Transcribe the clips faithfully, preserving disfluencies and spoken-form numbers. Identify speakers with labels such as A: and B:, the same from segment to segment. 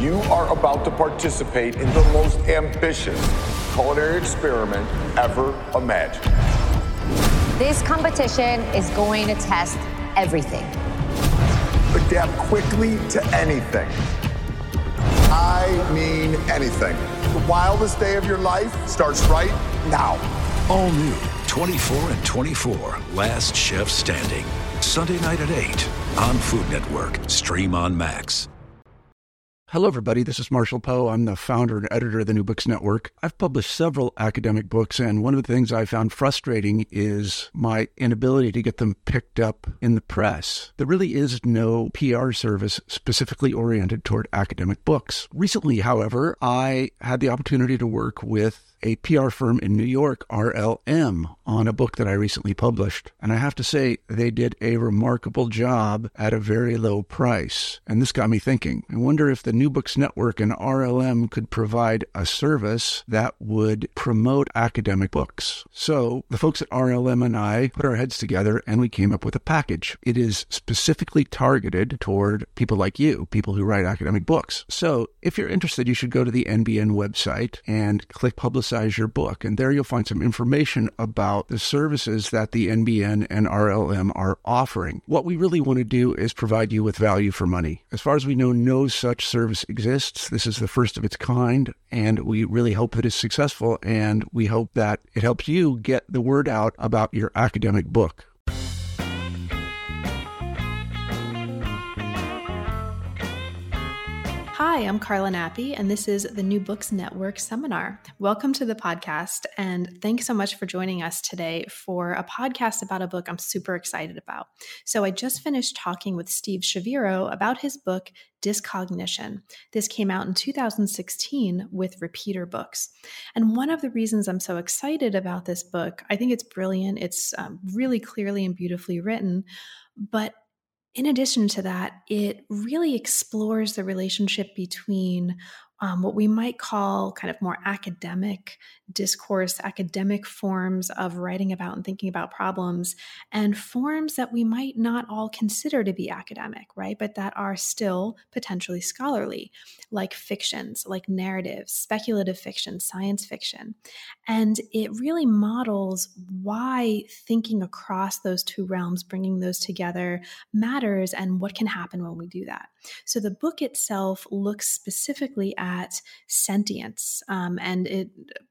A: You are about to participate in the most ambitious culinary experiment ever imagined.
B: This competition is going to test everything.
A: Adapt quickly to anything. I mean anything. The wildest day of your life starts right now.
C: All new, twenty-four and twenty-four, Last Chef Standing. Sunday night at eight on Food Network. Stream on Max.
D: Hello, everybody. This is Marshall Poe. I'm the founder and editor of the New Books Network. I've published several academic books, and one of the things I found frustrating is my inability to get them picked up in the press. There really is no P R service specifically oriented toward academic books. Recently, however, I had the opportunity to work with a P R firm in New York, R L M, on a book that I recently published. And I have to say, they did a remarkable job at a very low price. And this got me thinking. I wonder if the New Books Network and R L M could provide a service that would promote academic books. So the folks at R L M and I put our heads together and we came up with a package. It is specifically targeted toward people like you, people who write academic books. So if you're interested, you should go to the N B N website and click Publicize your book. And there you'll find some information about the services that the N B N and R L M are offering. What we really want to do is provide you with value for money. As far as we know, no such service exists. This is the first of its kind, and we really hope it is successful, and we hope that it helps you get the word out about your academic book.
E: Hi, I'm Carla Nappi, and this is the New Books Network Seminar. Welcome to the podcast, and thanks so much for joining us today for a podcast about a book I'm super excited about. So I just finished talking with Steve Shaviro about his book, Discognition. This came out in two thousand sixteen with Repeater Books. And one of the reasons I'm so excited about this book, I think it's brilliant. It's um, really clearly and beautifully written, but in addition to that, it really explores the relationship between um, what we might call kind of more academic discourse, academic forms of writing about and thinking about problems, and forms that we might not all consider to be academic, right? But that are still potentially scholarly, like fictions, like narratives, speculative fiction, science fiction. And it really models why thinking across those two realms, bringing those together, matters and what can happen when we do that. So the book itself looks specifically at sentience, um, and it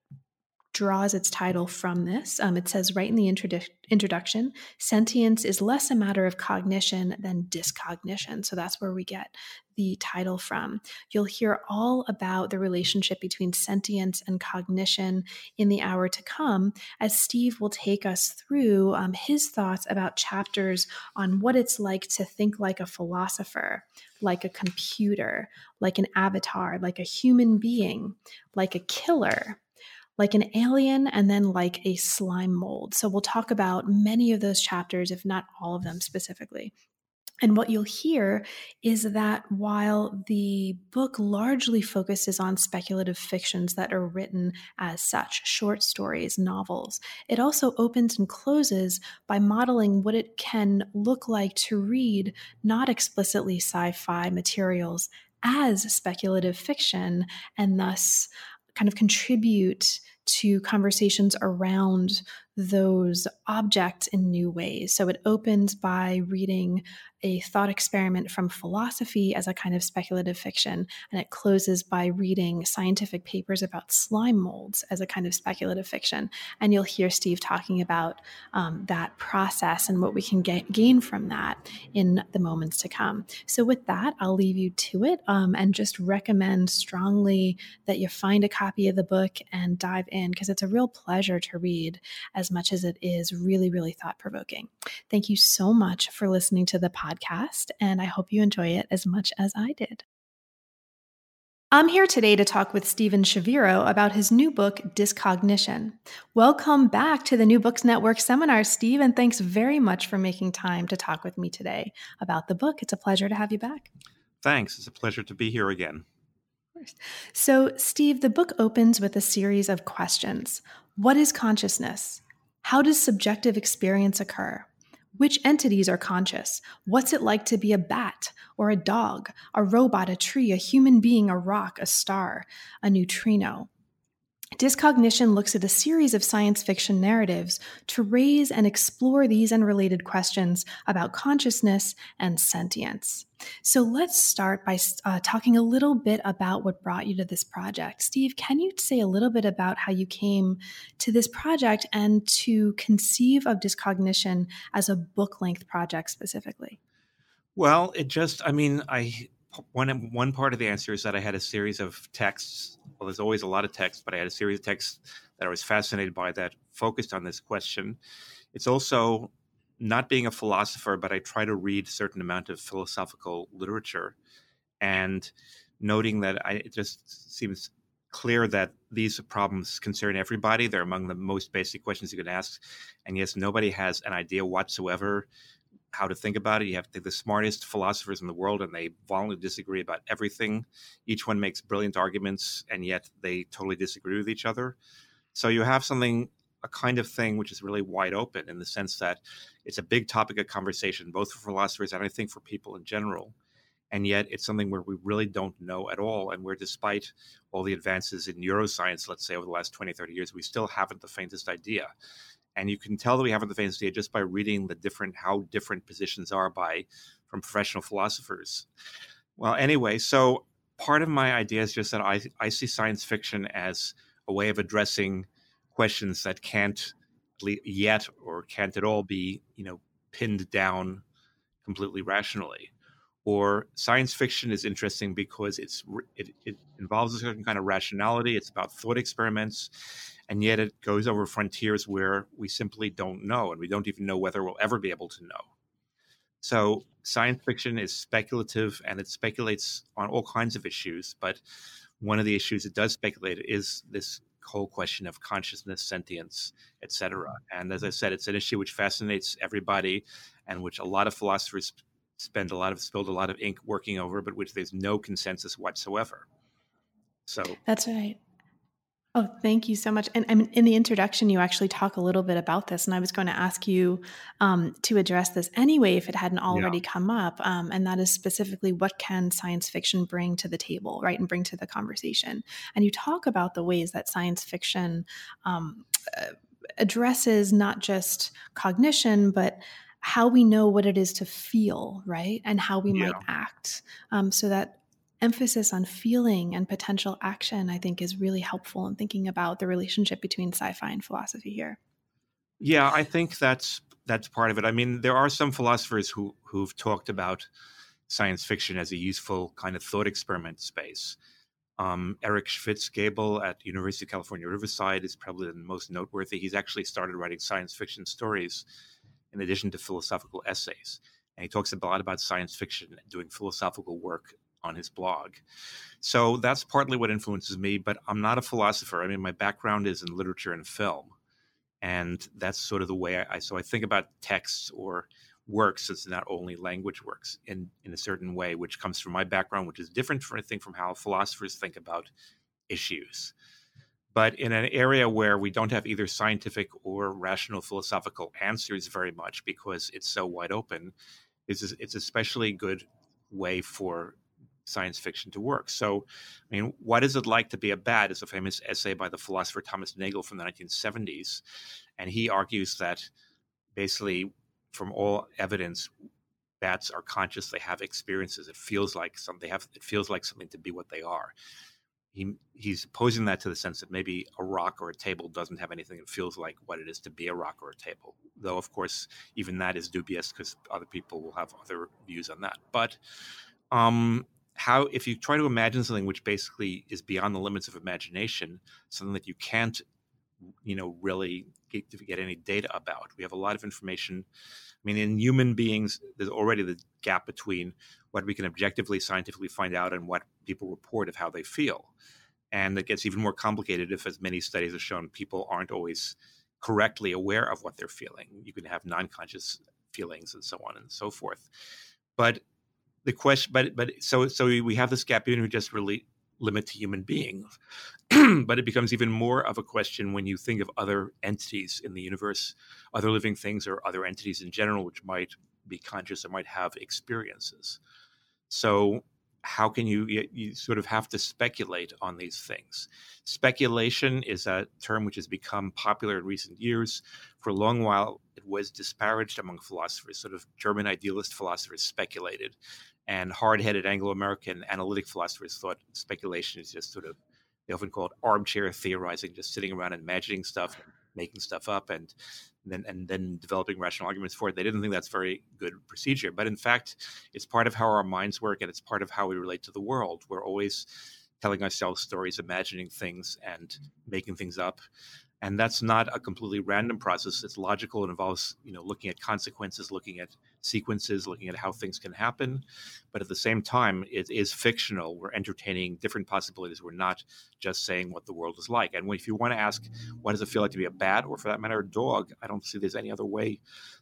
E: draws its title from this. Um, it says right in the introdu- introduction, sentience is less a matter of cognition than discognition. So that's where we get the title from. You'll hear all about the relationship between sentience and cognition in the hour to come, as Steve will take us through um, his thoughts about chapters on what it's like to think like a philosopher, like a computer, like an avatar, like a human being, like a killer, like an alien, and then like a slime mold. So we'll talk about many of those chapters, if not all of them specifically. And what you'll hear is that while the book largely focuses on speculative fictions that are written as such, short stories, novels, it also opens and closes by modeling what it can look like to read not explicitly sci-fi materials as speculative fiction, and thus kind of contribute to conversations around those objects in new ways. So it opens by reading a thought experiment from philosophy as a kind of speculative fiction, and it closes by reading scientific papers about slime molds as a kind of speculative fiction. And you'll hear Steve talking about um, that process and what we can get, gain from that in the moments to come. So with that, I'll leave you to it um, and just recommend strongly that you find a copy of the book and dive in, because it's a real pleasure to read as much as it is really, really thought-provoking. Thank you so much for listening to the podcast, and I hope you enjoy it as much as I did. I'm here today to talk with Steven Shaviro about his new book, Discognition. Welcome back to the New Books Network Seminar, Steve, and thanks very much for making time to talk with me today about the book. It's a pleasure to have you back.
F: Thanks. It's a pleasure to be here again.
E: So, Steve, the book opens with a series of questions. What is consciousness? How does subjective experience occur? Which entities are conscious? What's it like to be a bat or a dog, a robot, a tree, a human being, a rock, a star, a neutrino? Discognition looks at a series of science fiction narratives to raise and explore these and related questions about consciousness and sentience. So let's start by uh, talking a little bit about what brought you to this project. Steve, can you say a little bit about how you came to this project and to conceive of Discognition as a book-length project specifically?
F: Well, it just, I mean, I one one part of the answer is that I had a series of texts. Well, there's always a lot of text, but I had a series of texts that I was fascinated by that focused on this question. It's also not being a philosopher, but I try to read a certain amount of philosophical literature and noting that I, it just seems clear that these problems concern everybody. They're among the most basic questions you can ask. And yes, nobody has an idea whatsoever how to think about it. You have to think the smartest philosophers in the world, and they violently disagree about everything. Each one makes brilliant arguments, and yet they totally disagree with each other. So you have something, a kind of thing which is really wide open in the sense that it's a big topic of conversation, both for philosophers and I think for people in general. And yet it's something where we really don't know at all. And where despite all the advances in neuroscience, let's say over the last twenty, thirty years, we still haven't the faintest idea. And you can tell that we haven't the faintest idea just by reading the different, how different positions are by from professional philosophers. Well, anyway, so part of my idea is just that I, I see science fiction as a way of addressing questions that can't yet or can't at all be, you know, pinned down completely rationally. Or science fiction is interesting because it's it, it involves a certain kind of rationality. It's about thought experiments, and yet it goes over frontiers where we simply don't know, and we don't even know whether we'll ever be able to know. So science fiction is speculative, and it speculates on all kinds of issues. But one of the issues it does speculate is this whole question of consciousness, sentience, et cetera. And as I said, it's an issue which fascinates everybody, and which a lot of philosophers spend a lot of spilled a lot of ink working over, but which there's no consensus whatsoever. So
E: that's right. Oh, thank you so much. And I mean, in the introduction, you actually talk a little bit about this, and I was going to ask you um, to address this anyway if it hadn't already yeah. come up. Um, and that is specifically, what can science fiction bring to the table, right, and bring to the conversation? And you talk about the ways that science fiction um, addresses not just cognition, but how we know what it is to feel, right? And how we yeah. might act. Um, so that emphasis on feeling and potential action, I think, is really helpful in thinking about the relationship between sci-fi and philosophy here.
F: Yeah, I think that's that's part of it. I mean, there are some philosophers who who've talked about science fiction as a useful kind of thought experiment space. Um, Eric Schwitzgebel at University of California, Riverside is probably the most noteworthy. He's actually started writing science fiction stories in addition to philosophical essays. And he talks a lot about science fiction and doing philosophical work on his blog. So that's partly what influences me, but I'm not a philosopher. I mean, my background is in literature and film. And that's sort of the way I, I so I think about texts or works as not only language works in, in a certain way, which comes from my background, which is different, from, I think, from how philosophers think about issues. But in an area where we don't have either scientific or rational philosophical answers very much because it's so wide open, it's, it's especially good way for science fiction to work. So, I mean, what is it like to be a bat is a famous essay by the philosopher Thomas Nagel from the nineteen seventies. And he argues that basically from all evidence, bats are conscious, they have experiences. It feels like some, they have, it feels like something to be what they are. He, he's opposing that to the sense that maybe a rock or a table doesn't have anything that feels like what it is to be a rock or a table. Though, of course, even that is dubious because other people will have other views on that. But um, how, if you try to imagine something which basically is beyond the limits of imagination, something that you can't, you know, really get, get any data about. We have a lot of information. I mean, in human beings, there's already the gap between what we can objectively, scientifically find out and what people report of how they feel. And it gets even more complicated if, as many studies have shown, people aren't always correctly aware of what they're feeling. You can have non-conscious feelings and so on and so forth. But the question, but but so so we have this gap, even if we just really limit to human beings. But it becomes even more of a question when you think of other entities in the universe, other living things or other entities in general, which might be conscious or might have experiences. So how can you, you, you sort of have to speculate on these things. Speculation is a term which has become popular in recent years. For a long while, it was disparaged among philosophers. Sort of German idealist philosophers speculated, and hard-headed Anglo-American analytic philosophers thought speculation is just sort of, they often call it armchair theorizing, just sitting around and imagining stuff, making stuff up, and then and then developing rational arguments for it. They didn't think that's very good procedure. But in fact, it's part of how our minds work, and it's part of how we relate to the world. We're always telling ourselves stories, imagining things, and making things up. And that's not a completely random process. It's logical. It involves, you know, looking at consequences, looking at sequences, looking at how things can happen. But at the same time, it is fictional. We're entertaining different possibilities. We're not just saying what the world is like. And if you want to ask, what does it feel like to be a bat, or for that matter, a dog, I don't see there's any other way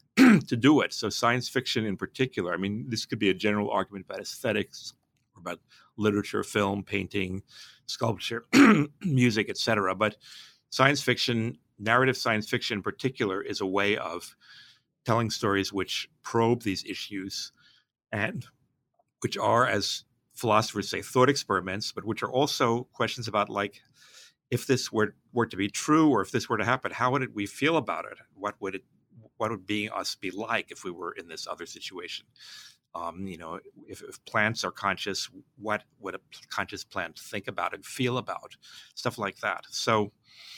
F: to do it. So science fiction in particular, I mean, this could be a general argument about aesthetics, or about literature, film, painting, sculpture, music, et cetera. But science fiction, narrative science fiction in particular, is a way of telling stories which probe these issues and which are, as philosophers say, thought experiments, but which are also questions about, like, if this were, were to be true, or if this were to happen, how would we feel about it? What would it, what would being us be like if we were in this other situation? Um, you know, if, if plants are conscious, what would a conscious plant think about and feel about? Stuff like that. So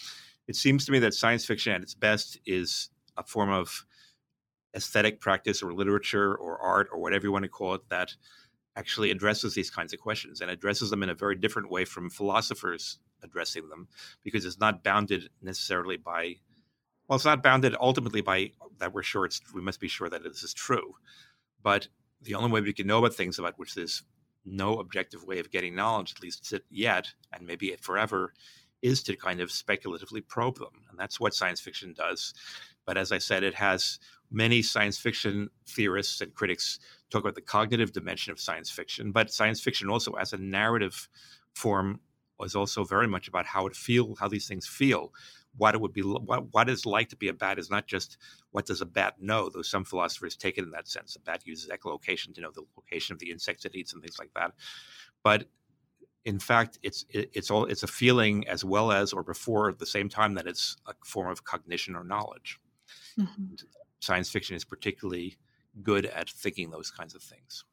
F: it seems to me that science fiction at its best is a form of aesthetic practice or literature or art or whatever you want to call it that actually addresses these kinds of questions, and addresses them in a very different way from philosophers addressing them, because it's not bounded necessarily by, well, it's not bounded ultimately by that we're sure it's, we must be sure that this is true. But the only way we can know about things about which there's no objective way of getting knowledge, at least yet, and maybe forever, is to kind of speculatively probe them. And that's what science fiction does. But as I said, it has many science fiction theorists and critics talk about the cognitive dimension of science fiction. But science fiction also, as a narrative form, was also very much about how it feel, how these things feel. What it would be, what, what it's like to be a bat is not just what does a bat know, though some philosophers take it in that sense. A bat uses echolocation to know the location of the insects it eats and things like that. But in fact, it's it, it's all it's a feeling as well as, or before at the same time, that it's a form of cognition or knowledge. Mm-hmm. Science fiction is particularly good at thinking those kinds of things.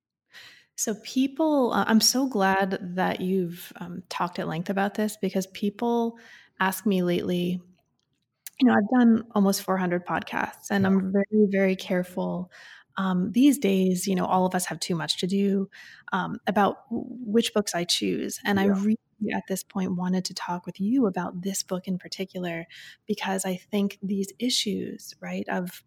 E: So people, uh, I'm so glad that you've um, talked at length about this, because people ask me lately, you know, I've done almost four hundred podcasts, and yeah. I'm very, very careful. Um, these days, you know, all of us have too much to do um, about which books I choose. And yeah. I really, at this point, wanted to talk with you about this book in particular, because I think these issues, right, of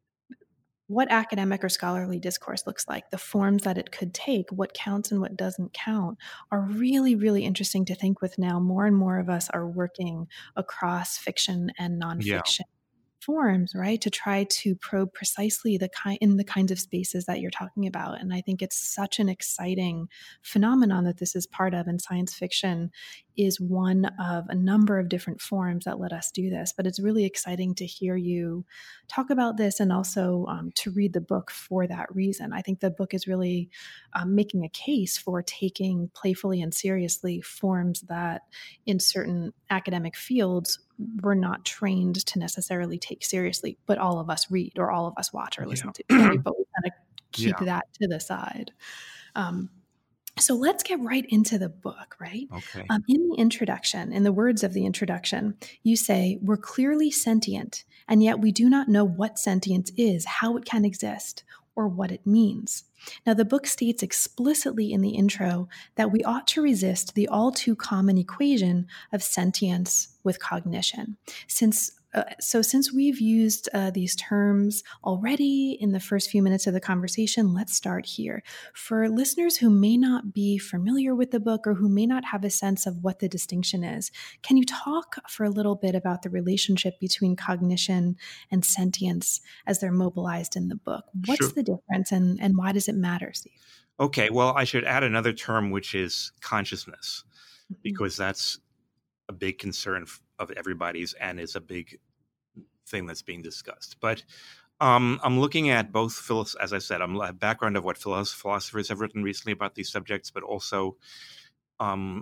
E: what academic or scholarly discourse looks like, the forms that it could take, what counts and what doesn't count, are really, really interesting to think with now. More and more of us are working across fiction and nonfiction. Yeah. forms, right, to try to probe precisely the kind in the kinds of spaces that you're talking about. And I think it's such an exciting phenomenon that this is part of, and science fiction is one of a number of different forms that let us do this. But it's really exciting to hear you talk about this, and also um, to read the book for that reason. I think the book is really um, making a case for taking playfully and seriously forms that in certain academic fields we're not trained to necessarily take seriously, but all of us read, or all of us watch or listen yeah. to, right? But we kind of keep yeah. that to the side. Um, so let's get right into the book, right?
F: Okay.
E: Um, in the introduction, in the words of the introduction, you say, "We're clearly sentient, and yet we do not know what sentience is, how it can exist, or what it means." Now, the book states explicitly in the intro that we ought to resist the all too common equation of sentience with cognition. Since uh, so since we've used uh, these terms already in the first few minutes of the conversation, let's start here. For listeners who may not be familiar with the book, or who may not have a sense of what the distinction is, can you talk for a little bit about the relationship between cognition and sentience as they're mobilized in the book? What's
F: Sure.
E: the difference, and, and why does it matter, Steve?
F: Okay, well, I should add another term, which is consciousness,
E: Mhm.
F: because that's a big concern f- of everybody's and is a big thing that's being discussed. But um, I'm looking at both, philos- as I said, I'm a background of what philos- philosophers have written recently about these subjects, but also um,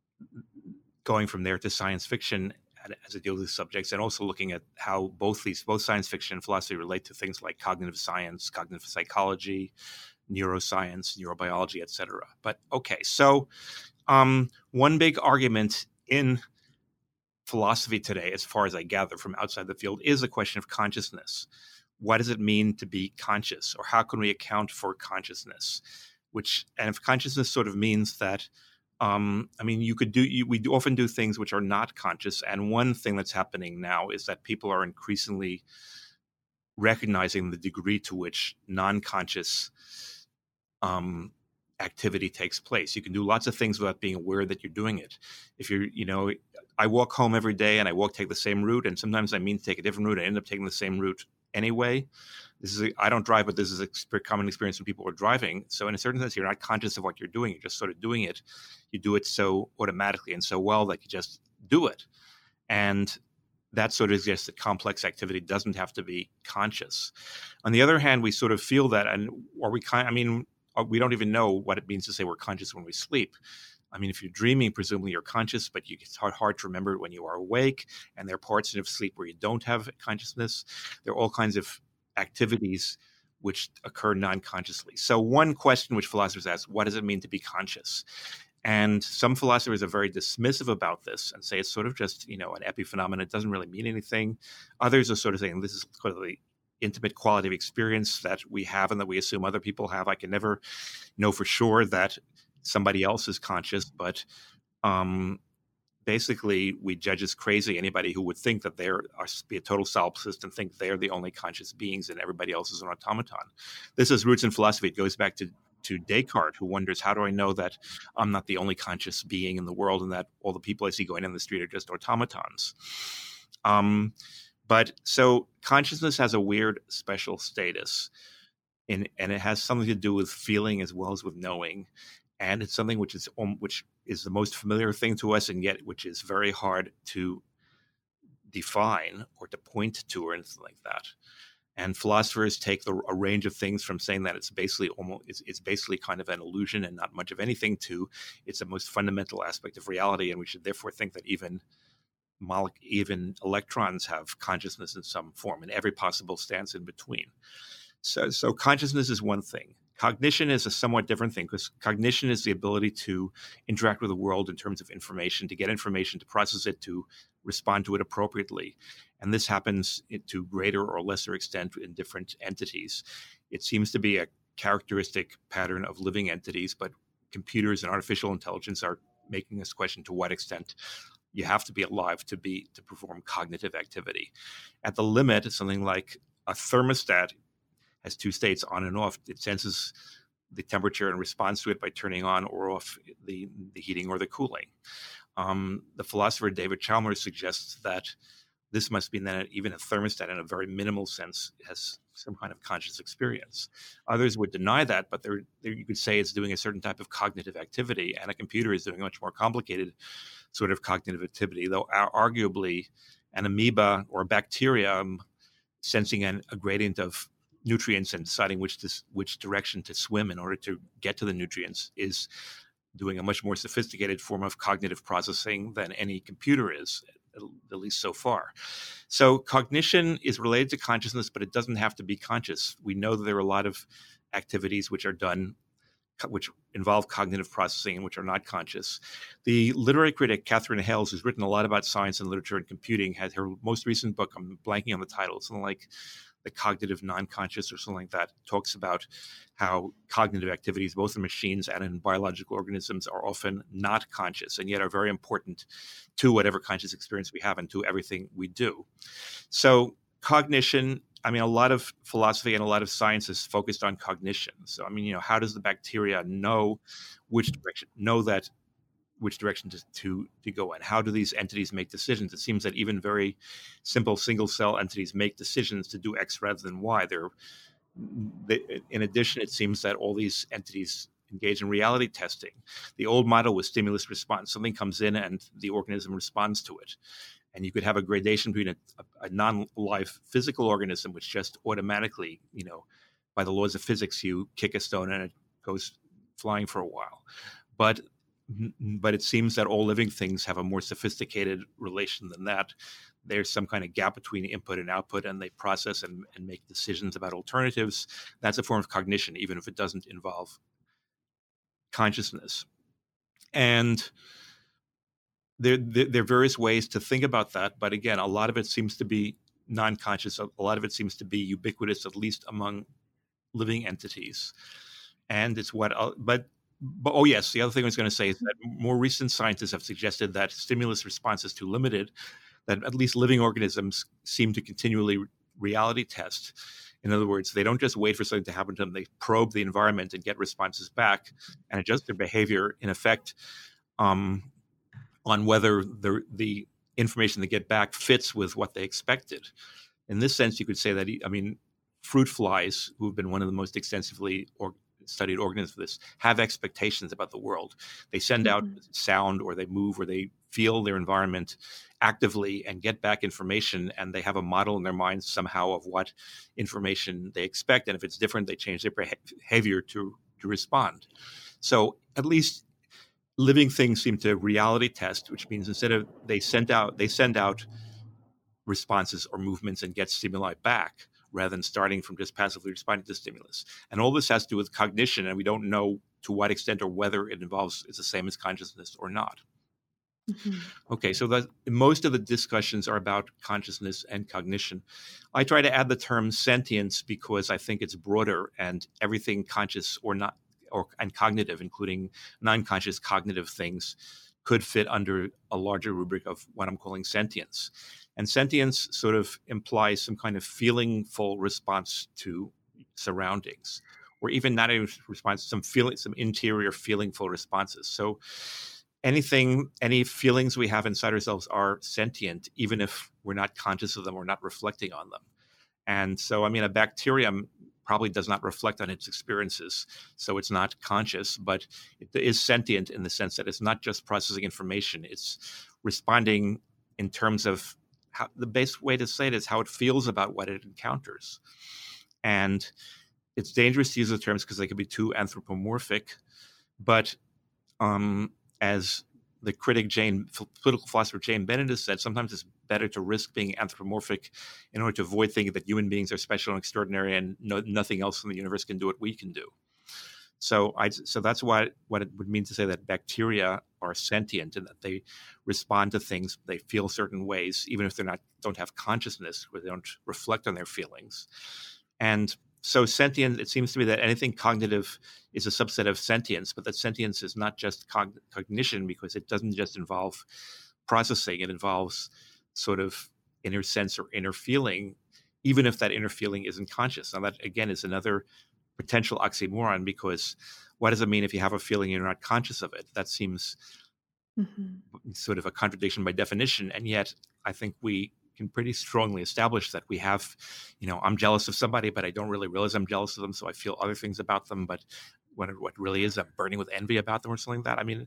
F: going from there to science fiction as it deals with subjects, and also looking at how both these, both science fiction and philosophy relate to things like cognitive science, cognitive psychology, neuroscience, neurobiology, et cetera. But okay, so um, one big argument in philosophy today, as far as I gather from outside the field, is a question of consciousness. What does it mean to be conscious, or how can we account for consciousness? Which, and if consciousness sort of means that, um, I mean, you could do, you, we do often do things which are not conscious. And one thing that's happening now is that people are increasingly recognizing the degree to which non-conscious um, activity takes place. You can do lots of things without being aware that you're doing it. If you're, you know, I walk home every day and I walk, take the same route, and sometimes I mean to take a different route. I end up taking the same route anyway. This is, a, I don't drive, but this is a common experience when people are driving. So in a certain sense, you're not conscious of what you're doing. You're just sort of doing it. You do it so automatically and so well that you just do it. And that sort of suggests that complex activity doesn't have to be conscious. On the other hand, we sort of feel that, and or we kind, I mean, we don't even know what it means to say we're conscious when we sleep. I mean, if you're dreaming, presumably you're conscious, but you, it's hard, hard to remember it when you are awake. And there are parts of sleep where you don't have consciousness. There are all kinds of activities which occur non-consciously. So one question which philosophers ask, what does it mean to be conscious? And some philosophers are very dismissive about this and say it's sort of just, you know, an epiphenomenon. It doesn't really mean anything. Others are sort of saying this is sort of the intimate quality of experience that we have and that we assume other people have. I can never know for sure that somebody else is conscious, but um, basically we judge as crazy anybody who would think that they're be a total solipsist and think they're the only conscious beings and everybody else is an automaton. This has roots in philosophy. It goes back to to Descartes, who wonders, how do I know that I'm not the only conscious being in the world and that all the people I see going down the street are just automatons? Um, but so consciousness has a weird special status, in, and it has something to do with feeling as well as with knowing. And it's something which is um, which is the most familiar thing to us, and yet which is very hard to define or to point to or anything like that. And philosophers take the, a range of things from saying that it's basically almost it's, it's basically kind of an illusion and not much of anything to it's the most fundamental aspect of reality, and we should therefore think that even mole- even electrons have consciousness in some form, and every possible stance in between. So, so consciousness is one thing. Cognition is a somewhat different thing, because cognition is the ability to interact with the world in terms of information, to get information, to process it, to respond to it appropriately. And this happens to greater or lesser extent in different entities. It seems to be a characteristic pattern of living entities, but computers and artificial intelligence are making us question to what extent you have to be alive to be to perform cognitive activity. At the limit, something like a thermostat has two states, on and off. It senses the temperature and responds to it by turning on or off the, the heating or the cooling. Um, the philosopher David Chalmers suggests that this must mean that even a thermostat, in a very minimal sense, has some kind of conscious experience. Others would deny that, but they're, they're, you could say it's doing a certain type of cognitive activity, and a computer is doing a much more complicated sort of cognitive activity, though arguably an amoeba or a bacterium sensing an, a gradient of nutrients and deciding which to, which direction to swim in order to get to the nutrients is doing a much more sophisticated form of cognitive processing than any computer is, at least so far. So cognition is related to consciousness, but it doesn't have to be conscious. We know that there are a lot of activities which are done, which involve cognitive processing and which are not conscious. The literary critic Catherine Hales, who's written a lot about science and literature and computing, had her most recent book, I'm blanking on the title, something like The Cognitive Non-Conscious or something like that, talks about how cognitive activities, both in machines and in biological organisms, are often not conscious and yet are very important to whatever conscious experience we have and to everything we do. So cognition, I mean, a lot of philosophy and a lot of science is focused on cognition. So, I mean, you know, how does the bacteria know which direction, know that which direction to, to, to go in? How do these entities make decisions? It seems that even very simple single cell entities make decisions to do X rather than Y. They're, they, in addition, it seems that all these entities engage in reality testing. The old model was stimulus response. Something comes in and the organism responds to it. And you could have a gradation between a, a non-life physical organism, which just automatically, you know, by the laws of physics, you kick a stone and it goes flying for a while. But but it seems that all living things have a more sophisticated relation than that. There's some kind of gap between input and output, and they process and, and make decisions about alternatives. That's a form of cognition, even if it doesn't involve consciousness. And there, there, there are various ways to think about that. But again, a lot of it seems to be non-conscious. A lot of it seems to be ubiquitous, at least among living entities. And it's what, uh, but, but, oh yes, the other thing I was going to say is that more recent scientists have suggested that stimulus response is too limited, that at least living organisms seem to continually reality test. In other words, they don't just wait for something to happen to them. They probe the environment and get responses back and adjust their behavior, in effect, um, on whether the, the information they get back fits with what they expected. In this sense, you could say that, I mean, fruit flies, who have been one of the most extensively or studied organisms for this, have expectations about the world. They send out mm-hmm. sound, or they move, or they feel their environment actively and get back information, and they have a model in their minds somehow of what information they expect. And if it's different, they change their behavior to, to respond. So at least living things seem to reality test, which means instead of they send out, they send out responses or movements and get stimuli back, rather than starting from just passively responding to stimulus. And all this has to do with cognition, and we don't know to what extent or whether it involves, it's the same as consciousness or not. Mm-hmm. Okay, so the, most of the discussions are about consciousness and cognition. I try to add the term sentience because I think it's broader, and everything conscious or not, or and cognitive, including non-conscious cognitive things, could fit under a larger rubric of what I'm calling sentience. And sentience sort of implies some kind of feelingful response to surroundings, or even not a response, some feeling, some interior feelingful responses. So anything, any feelings we have inside ourselves are sentient, even if we're not conscious of them or not reflecting on them. And so, I mean, a bacterium probably does not reflect on its experiences, so it's not conscious, but it is sentient in the sense that it's not just processing information, it's responding in terms of how, the best way to say it is how it feels about what it encounters. And it's dangerous to use those terms because they can be too anthropomorphic, but um, as the critic Jane, political philosopher Jane Bennett has said, sometimes it's better to risk being anthropomorphic in order to avoid thinking that human beings are special and extraordinary and no, nothing else in the universe can do what we can do. So I, so that's what, what it would mean to say that bacteria are sentient and that they respond to things, they feel certain ways, even if they're not, don't have consciousness, or they don't reflect on their feelings. And so sentient, it seems to me that anything cognitive is a subset of sentience, but that sentience is not just cog- cognition because it doesn't just involve processing. It involves sort of inner sense or inner feeling, even if that inner feeling isn't conscious. Now that, again, is another potential oxymoron, because what does it mean if you have a feeling and you're not conscious of it? That seems mm-hmm. sort of a contradiction by definition. And yet I think we can pretty strongly establish that we have, you know, I'm jealous of somebody, but I don't really realize I'm jealous of them, so I feel other things about them, but what it, what really is, I'm burning with envy about them or something like that. I mean,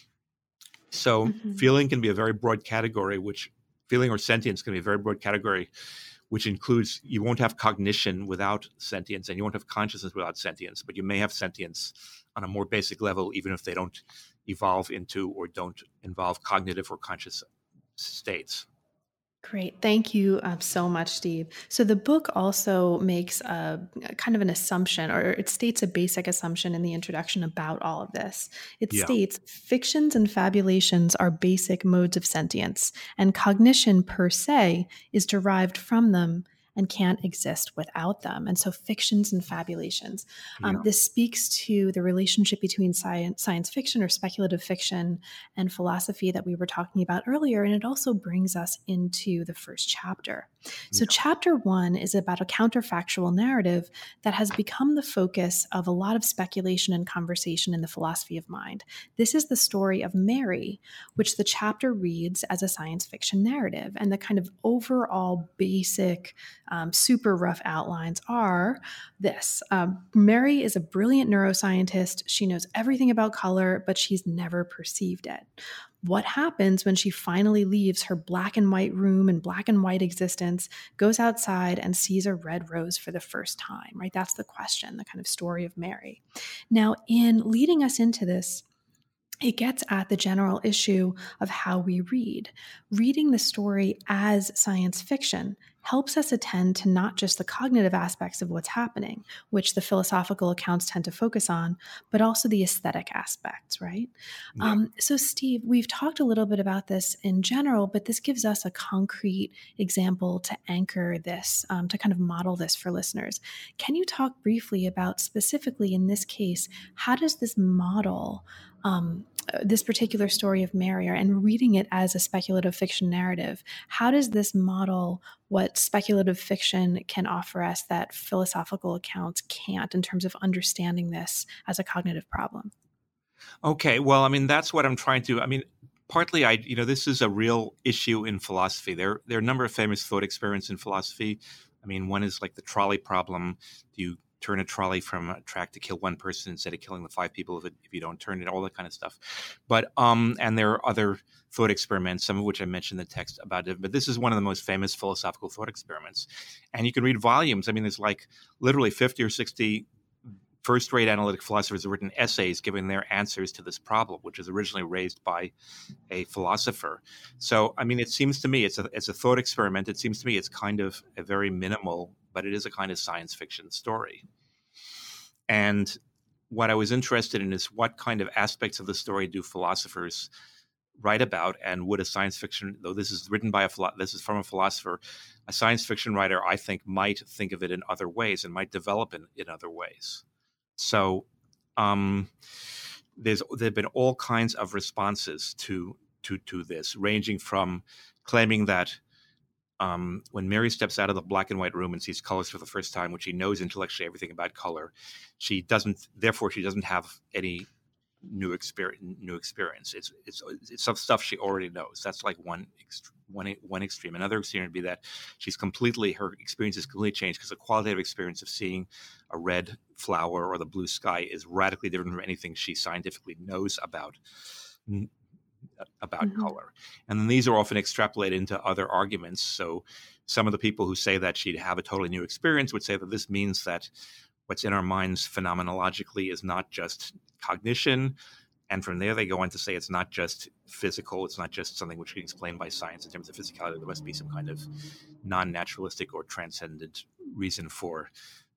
F: so mm-hmm. feeling can be a very broad category, which feeling or sentience can be a very broad category, which includes, you won't have cognition without sentience, and you won't have consciousness without sentience, but you may have sentience on a more basic level, even if they don't evolve into or don't involve cognitive or conscious states.
E: Great. Thank you um, so much, Steve. So the book also makes a, a kind of an assumption, or it states a basic assumption in the introduction about all of this. It yeah. states fictions and fabulations are basic modes of sentience, and cognition per se is derived from them and can't exist without them. And so fictions and fabulations. Um, yeah. This speaks to the relationship between science, science fiction or speculative fiction and philosophy that we were talking about earlier. And it also brings us into the first chapter. So yeah. chapter one is about a counterfactual narrative that has become the focus of a lot of speculation and conversation in the philosophy of mind. This is the story of Mary, which the chapter reads as a science fiction narrative. And the kind of overall basic um, super rough outlines are this. Um, Mary is a brilliant neuroscientist. She knows everything about color, but she's never perceived it. What happens when she finally leaves her black and white room and black and white existence, goes outside and sees a red rose for the first time, right? That's the question, the kind of story of Mary. Now, in leading us into this, it gets at the general issue of how we read. Reading the story as science fiction helps us attend to not just the cognitive aspects of what's happening, which the philosophical accounts tend to focus on, but also the aesthetic aspects, right? Yeah. Um, so, Steve, we've talked a little bit about this in general, but this gives us a concrete example to anchor this, um, to kind of model this for listeners. Can you talk briefly about, specifically in this case, how does this model Um, this particular story of Mary, and reading it as a speculative fiction narrative, how does this model what speculative fiction can offer us that philosophical accounts can't in terms of understanding this as a cognitive problem?
F: Okay, well, I mean, that's what I'm trying to, I mean, partly, I, you know, this is a real issue in philosophy. There, there are a number of famous thought experiments in philosophy. I mean, one is like the trolley problem. Do you turn a trolley from a track to kill one person instead of killing the five people if, it, if you don't turn it, all that kind of stuff. But, um, and there are other thought experiments, some of which I mentioned in the text about it, but this is one of the most famous philosophical thought experiments. And you can read volumes. I mean, there's like literally fifty or sixty first-rate analytic philosophers have written essays giving their answers to this problem, which was originally raised by a philosopher. So, I mean, it seems to me, it's a, it's a thought experiment. It seems to me it's kind of a very minimal, but it is a kind of science fiction story. And what I was interested in is what kind of aspects of the story do philosophers write about, and would a science fiction, though this is written by a, this is from a philosopher, a science fiction writer, I think, might think of it in other ways and might develop it in other ways. So um, there's there have been all kinds of responses to to to this, ranging from claiming that um, when Mary steps out of the black and white room and sees colors for the first time, which she knows intellectually everything about color, she doesn't. Therefore, she doesn't have any new experience. New experience. It's it's it's some stuff she already knows. That's like one ext- one one extreme. Another extreme would be that she's completely her experience is completely changed because the qualitative experience of seeing a red flower or the blue sky is radically different from anything she scientifically knows about about mm-hmm. color. And then these are often extrapolated into other arguments. So some of the people who say that she'd have a totally new experience would say that this means that what's in our minds phenomenologically is not just cognition. And from there, they go on to say it's not just physical. It's not just something which can be explained by science in terms of physicality. There must be some kind of non-naturalistic or transcendent reason for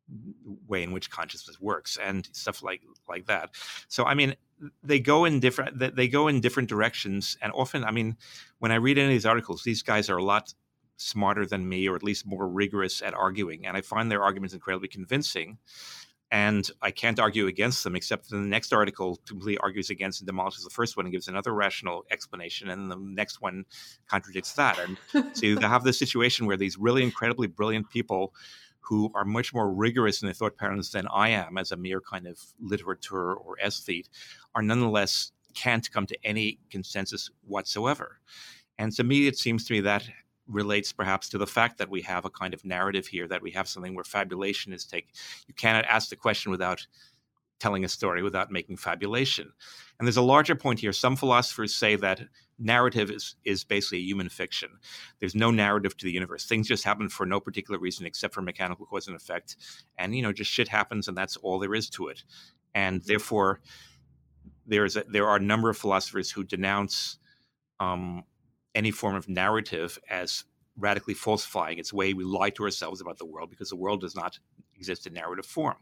F: way in which consciousness works and stuff like like that. So, I mean, they go in different they go in different directions. And often, I mean, when I read any of these articles, these guys are a lot smarter than me, or at least more rigorous at arguing. And I find their arguments incredibly convincing. And I can't argue against them, except in the next article completely argues against and demolishes the first one and gives another rational explanation. And the next one contradicts that. And so you have this situation where these really incredibly brilliant people who are much more rigorous in their thought patterns than I am as a mere kind of literateur or aesthete, are nonetheless can't come to any consensus whatsoever. And to me, it seems to me that relates perhaps to the fact that we have a kind of narrative here, that we have something where fabulation is taken. You cannot ask the question without telling a story, without making fabulation. And there's a larger point here. Some philosophers say that narrative is, is basically a human fiction. There's no narrative to the universe. Things just happen for no particular reason except for mechanical cause and effect. And, you know, just shit happens and that's all there is to it. And therefore, there's a, there are a number of philosophers who denounce um, any form of narrative as radically falsifying. It's the way we lie to ourselves about the world, because the world does not exist in narrative form.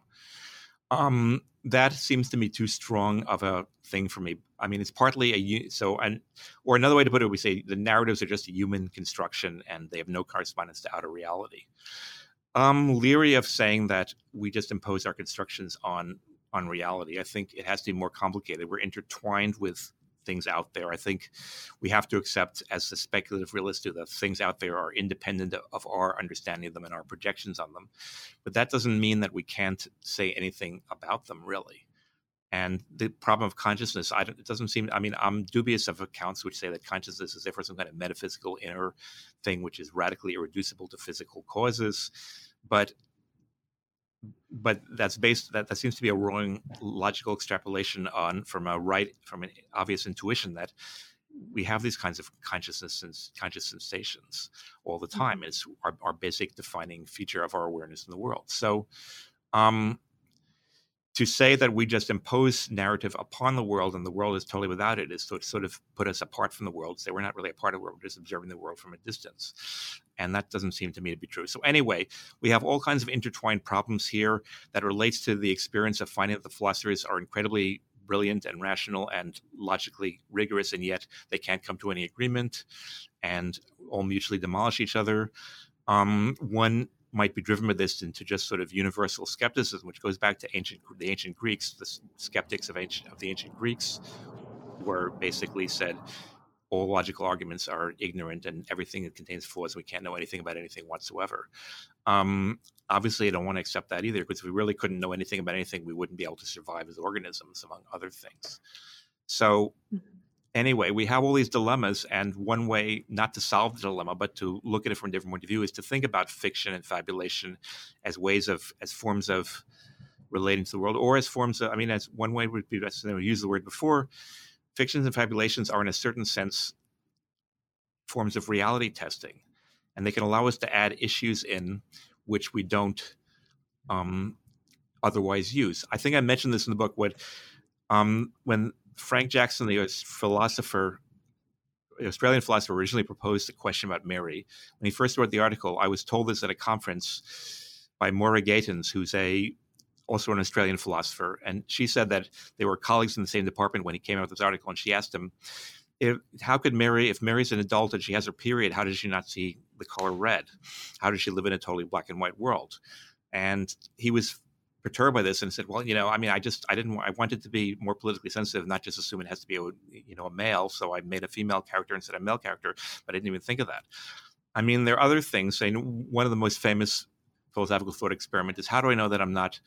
F: Um, that seems to me too strong of a thing for me. I mean, it's partly a so, and or another way to put it, we say the narratives are just a human construction and they have no correspondence to outer reality. I'm leery of saying that we just impose our constructions on on reality. I think it has to be more complicated. We're intertwined with things out there. I think we have to accept, as the speculative realists do, that things out there are independent of our understanding of them and our projections on them. But that doesn't mean that we can't say anything about them, really. And the problem of consciousness, I don't, it doesn't seem, I mean, I'm dubious of accounts which say that consciousness is therefore some kind of metaphysical inner thing which is radically irreducible to physical causes. But but that's based, that, that seems to be a wrong logical extrapolation on from a right, from an obvious intuition that we have these kinds of consciousness and conscious sensations all the time. Mm-hmm. It's our, our basic defining feature of our awareness in the world. So, um, to say that we just impose narrative upon the world and the world is totally without it is to sort of put us apart from the world. Say we're not really a part of the world, we're just observing the world from a distance. And that doesn't seem to me to be true. So anyway, we have all kinds of intertwined problems here that relates to the experience of finding that the philosophers are incredibly brilliant and rational and logically rigorous, and yet they can't come to any agreement and all mutually demolish each other. Um, one might be driven by this into just sort of universal skepticism, which goes back to ancient the ancient Greeks. The skeptics of ancient of the ancient Greeks were basically said all logical arguments are ignorant and everything that contains flaws. We can't know anything about anything whatsoever. Um, obviously, I don't want to accept that either, because if we really couldn't know anything about anything, we wouldn't be able to survive as organisms, among other things. So. Anyway, we have all these dilemmas, and one way not to solve the dilemma, but to look at it from a different point of view, is to think about fiction and fabulation as ways of, as forms of relating to the world, or as forms of, I mean, as one way would be, as we used the word before, fictions and fabulations are in a certain sense forms of reality testing, and they can allow us to add issues in which we don't um, otherwise use. I think I mentioned this in the book, what, um, when Frank Jackson, the philosopher, the Australian philosopher, originally proposed a question about Mary. When he first wrote the article, I was told this at a conference by Maura Gatens, who's a also an Australian philosopher, and she said that they were colleagues in the same department when he came out with this article, and she asked him, if, how could Mary, if Mary's an adult and she has her period, how does she not see the color red? How does she live in a totally black and white world? And he was perturbed by this and said, well, you know, I mean, I just, I didn't, I wanted to be more politically sensitive, not just assume it has to be a, you know, a male. So I made a female character instead of a male character, but I didn't even think of that. I mean, there are other things. Saying one of the most famous philosophical thought experiment is, how do I know that I'm not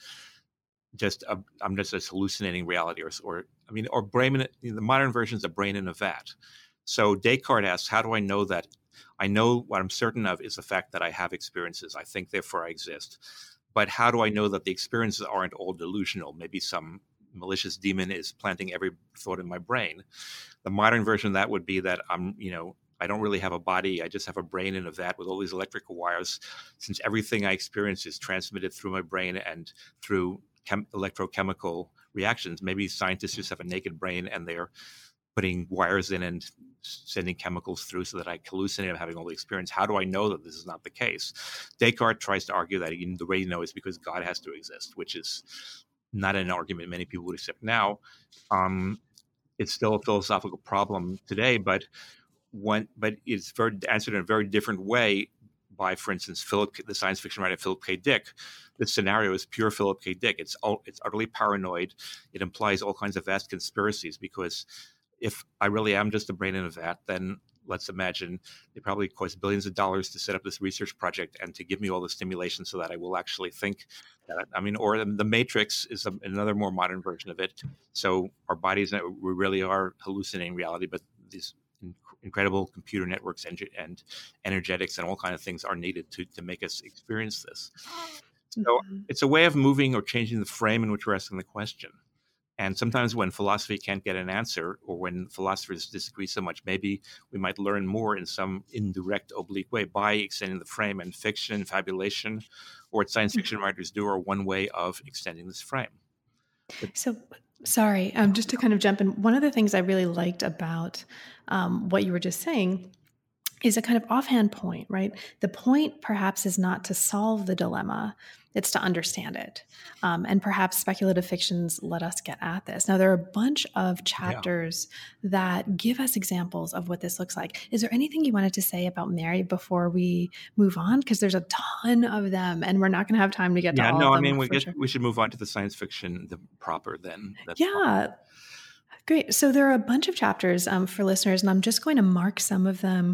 F: just, a, I'm just, just hallucinating reality, or, or, I mean, or brain, in the modern version is a brain in a vat. So Descartes asks, how do I know that I know what I'm certain of is the fact that I have experiences. I think, therefore I exist. But how do I know that the experiences aren't all delusional? Maybe some malicious demon is planting every thought in my brain. The modern version of that would be that I'm, you know, I don't really have a body. I just have a brain in a vat with all these electrical wires. Since everything I experience is transmitted through my brain and through chem- electrochemical reactions, maybe scientists just have a naked brain and they're putting wires in and sending chemicals through so that I hallucinate. I'm having all the experience. How do I know that this is not the case? Descartes tries to argue that he, the way you know is because God has to exist, which is not an argument many people would accept now. Um, it's still a philosophical problem today, but one, but it's very, answered in a very different way by, for instance, Philip, the science fiction writer Philip K. Dick. This scenario is pure Philip K. Dick. It's it's utterly paranoid. It implies all kinds of vast conspiracies, because if I really am just a brain in a vat, then let's imagine it probably costs billions of dollars to set up this research project and to give me all the stimulation so that I will actually think that, I mean, or the Matrix is a, another more modern version of it. So our bodies, we really are hallucinating reality, but these incredible computer networks and, and energetics and all kinds of things are needed to, to make us experience this. So mm-hmm. It's a way of moving or changing the frame in which we're asking the question. And sometimes when philosophy can't get an answer, or when philosophers disagree so much, maybe we might learn more in some indirect, oblique way by extending the frame. And fiction, fabulation, or what science fiction writers do are one way of extending this frame. But,
E: so, sorry, um, just to kind of jump in, one of the things I really liked about um, what you were just saying is a kind of offhand point, right? The point perhaps is not to solve the dilemma, it's to understand it. Um, and perhaps speculative fictions let us get at this. Now, there are a bunch of chapters yeah. that give us examples of what this looks like. Is there anything you wanted to say about Mary before we move on? Because there's a ton of them, and we're not going to have time to get to
F: yeah,
E: all
F: no,
E: of them.
F: I mean, we, get,
E: sure.
F: we should move on to the science fiction the proper then. That's
E: yeah.
F: proper.
E: Great. So there are a bunch of chapters um, for listeners, and I'm just going to mark some of them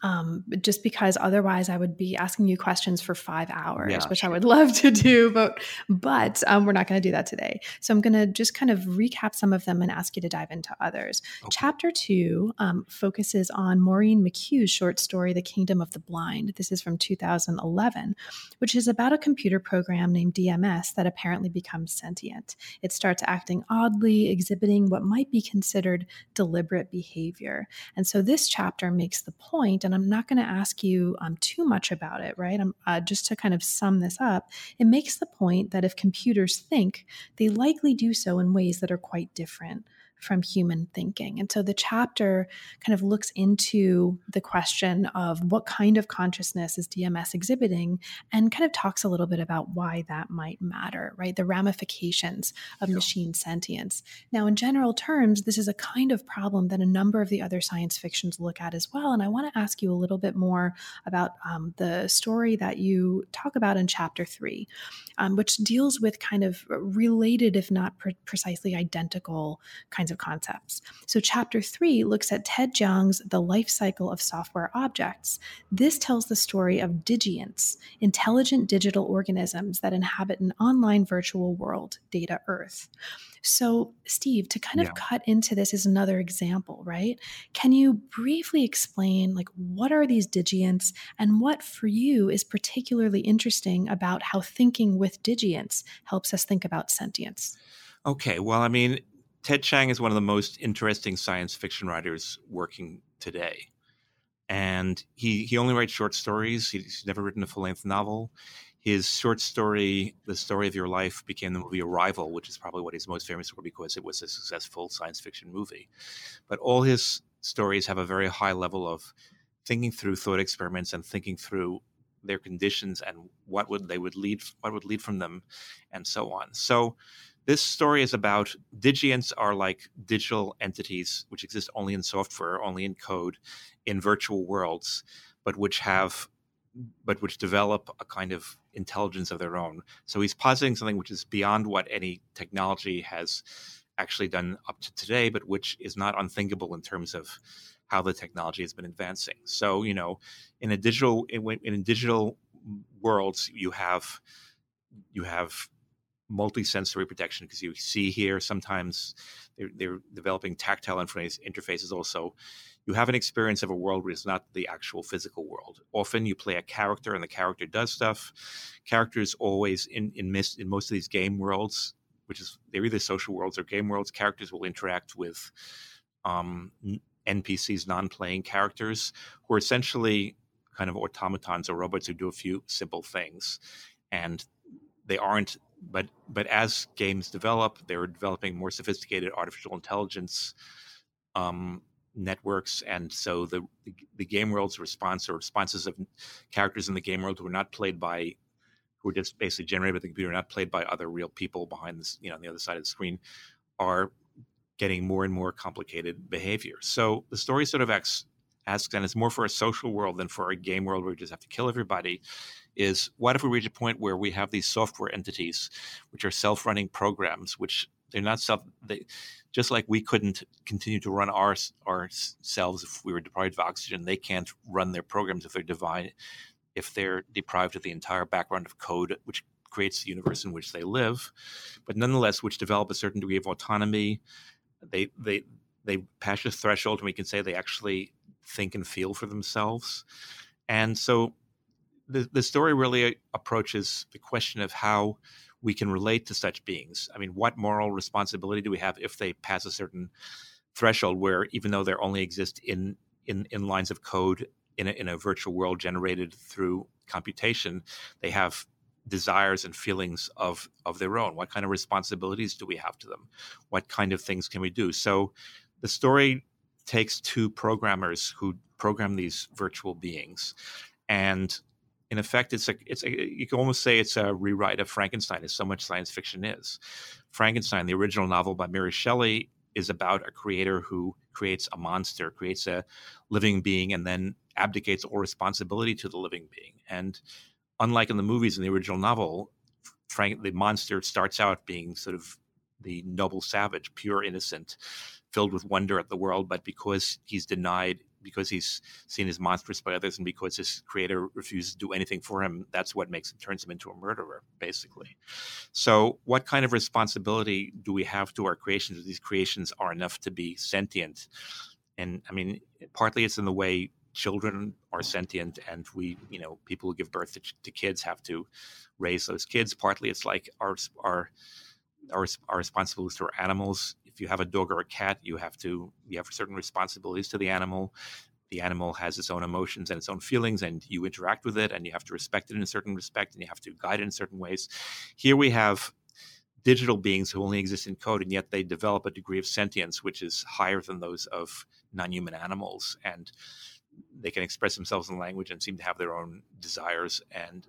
E: um, just because otherwise I would be asking you questions for five hours,
F: Yeah,
E: which
F: sure.
E: I would love to do, but but um, we're not going to do that today. So I'm going to just kind of recap some of them and ask you to dive into others.
F: Okay.
E: Chapter two um, focuses on Maureen McHugh's short story, The Kingdom of the Blind. This is from two thousand eleven, which is about a computer program named D M S that apparently becomes sentient. It starts acting oddly, exhibiting what might be considered deliberate behavior. And so this chapter makes the point, and I'm not going to ask you um, too much about it, right? Um, uh, just to kind of sum this up, it makes the point that if computers think, they likely do so in ways that are quite different from human thinking. And so the chapter kind of looks into the question of what kind of consciousness is D M S exhibiting, and kind of talks a little bit about why that might matter, right? The ramifications of
F: Sure.
E: machine sentience. Now, in general terms, this is a kind of problem that a number of the other science fictions look at as well. And I want to ask you a little bit more about um, the story that you talk about in chapter three, um, which deals with kind of related, if not pre- precisely identical kinds of concepts. So chapter three looks at Ted Chiang's The Life Cycle of Software Objects. This tells the story of digients, intelligent digital organisms that inhabit an online virtual world, Data Earth. So, Steve, to kind of
F: Yeah.
E: cut into this is another example, right? Can you briefly explain, like, what are these digients, and what for you is particularly interesting about how thinking with digients helps us think about sentience?
F: Okay. Well, I mean, Ted Chiang is one of the most interesting science fiction writers working today. And he, he only writes short stories. He's never written a full-length novel. His short story, The Story of Your Life, became the movie Arrival, which is probably what he's most famous for because it was a successful science fiction movie. But all his stories have a very high level of thinking through thought experiments and thinking through their conditions and what would they would lead what would lead from them, and so on. So this story is about digients are like digital entities which exist only in software, only in code, in virtual worlds, but which have but which develop a kind of intelligence of their own. So he's positing something which is beyond what any technology has actually done up to today, but which is not unthinkable in terms of how the technology has been advancing. So, you know, in a digital in, in digital worlds, you have you have multi-sensory protection because you see here sometimes they're, they're developing tactile interface, interfaces also. You have an experience of a world which is not the actual physical world. Often you play a character and the character does stuff. Characters always in in, mis, in most of these game worlds, which is they're either social worlds or game worlds, characters will interact with um, N P Cs, non-playing characters, who are essentially kind of automatons or robots who do a few simple things. And they aren't But but as games develop, they're developing more sophisticated artificial intelligence um, networks, and so the, the the game world's response or responses of characters in the game world who are not played by, who are just basically generated by the computer, not played by other real people behind this, you know, on the other side of the screen, are getting more and more complicated behavior. So the story sort of asks, asks, and it's more for a social world than for a game world where we just have to kill everybody, is what if we reach a point where we have these software entities, which are self-running programs, which they're not self, they, just like we couldn't continue to run our ourselves if we were deprived of oxygen, they can't run their programs if they're divine, if they're deprived of the entire background of code, which creates the universe in which they live, but nonetheless, which develop a certain degree of autonomy. They they they pass a threshold, and we can say they actually think and feel for themselves. And so the the story really approaches the question of how we can relate to such beings. I mean, what moral responsibility do we have if they pass a certain threshold where, even though they only exist in in, in lines of code in a, in a virtual world generated through computation, they have desires and feelings of of their own? What kind of responsibilities do we have to them? What kind of things can we do? So the story takes two programmers who program these virtual beings, and in effect, it's a it's a, you can almost say it's a rewrite of Frankenstein, as so much science fiction is. Frankenstein, the original novel by Mary Shelley, is about a creator who creates a monster, creates a living being, and then abdicates all responsibility to the living being. And unlike in the movies in the original novel, Frank, the monster starts out being sort of the noble savage, pure innocent, filled with wonder at the world. But because he's denied because he's seen as monstrous by others and because his creator refuses to do anything for him, that's what makes him, turns him into a murderer, basically. So what kind of responsibility do we have to our creations if these creations are enough to be sentient? And I mean, partly it's in the way children are sentient, and we, you know, people who give birth to, to kids have to raise those kids. Partly it's like our our our, our responsibilities to our animals. If you have a dog or a cat, you have to you have certain responsibilities to the animal. The animal has its own emotions and its own feelings, and you interact with it, and you have to respect it in a certain respect, and you have to guide it in certain ways. Here we have digital beings who only exist in code, and yet they develop a degree of sentience which is higher than those of non-human animals, and they can express themselves in language and seem to have their own desires and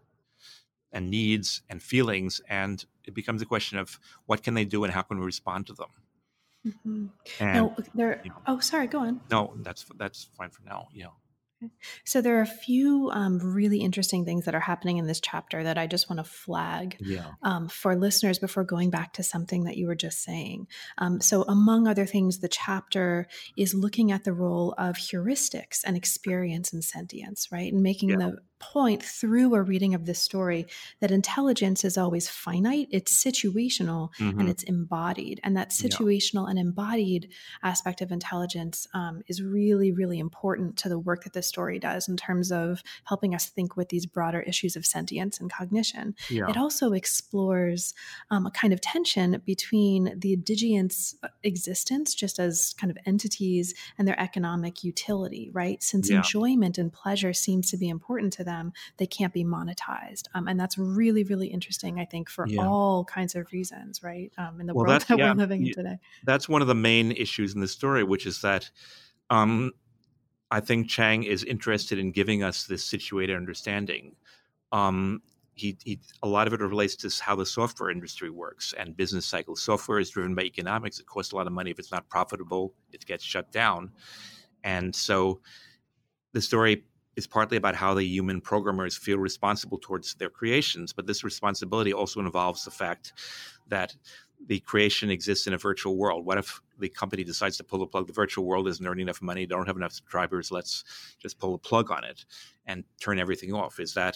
F: and needs and feelings, and it becomes a question of what can they do and how can we respond to them.
E: Mm-hmm.
F: And,
E: now, there.
F: you know,
E: oh, sorry. Go on.
F: No, that's that's fine for now. You know.
E: So there are a few um, really interesting things that are happening in this chapter that I just want to flag
F: Yeah.
E: um, for listeners before going back to something that you were just saying. Um, so among other things, the chapter is looking at the role of heuristics and experience and sentience, right? And making
F: Yeah.
E: the point through a reading of this story that intelligence is always finite, it's situational,
F: Mhm.
E: and it's embodied. And that
F: Yeah.
E: situational and embodied aspect of intelligence um, is really, really important to the work that this story does in terms of helping us think with these broader issues of sentience and cognition.
F: Yeah.
E: It also explores um, a kind of tension between the indigenous existence just as kind of entities and their economic utility, right? Since
F: Yeah.
E: enjoyment and pleasure seems to be important to them, they can't be monetized. Um, and that's really, really interesting, I think, for
F: Yeah.
E: all kinds of reasons, right? Um, in the
F: Well,
E: world
F: that's
E: that
F: yeah.
E: we're living in
F: you-
E: today.
F: That's one of the main issues in the story, which is that um, I think Chang is interested in giving us this situated understanding. Um, he, he, a lot of it relates to how the software industry works and business cycles. Software is driven by economics. It costs a lot of money. If it's not profitable, it gets shut down. And so the story is partly about how the human programmers feel responsible towards their creations, but this responsibility also involves the fact that the creation exists in a virtual world. What if the company decides to pull the plug? The virtual world isn't earning enough money, don't have enough subscribers, let's just pull the plug on it and turn everything off. Is that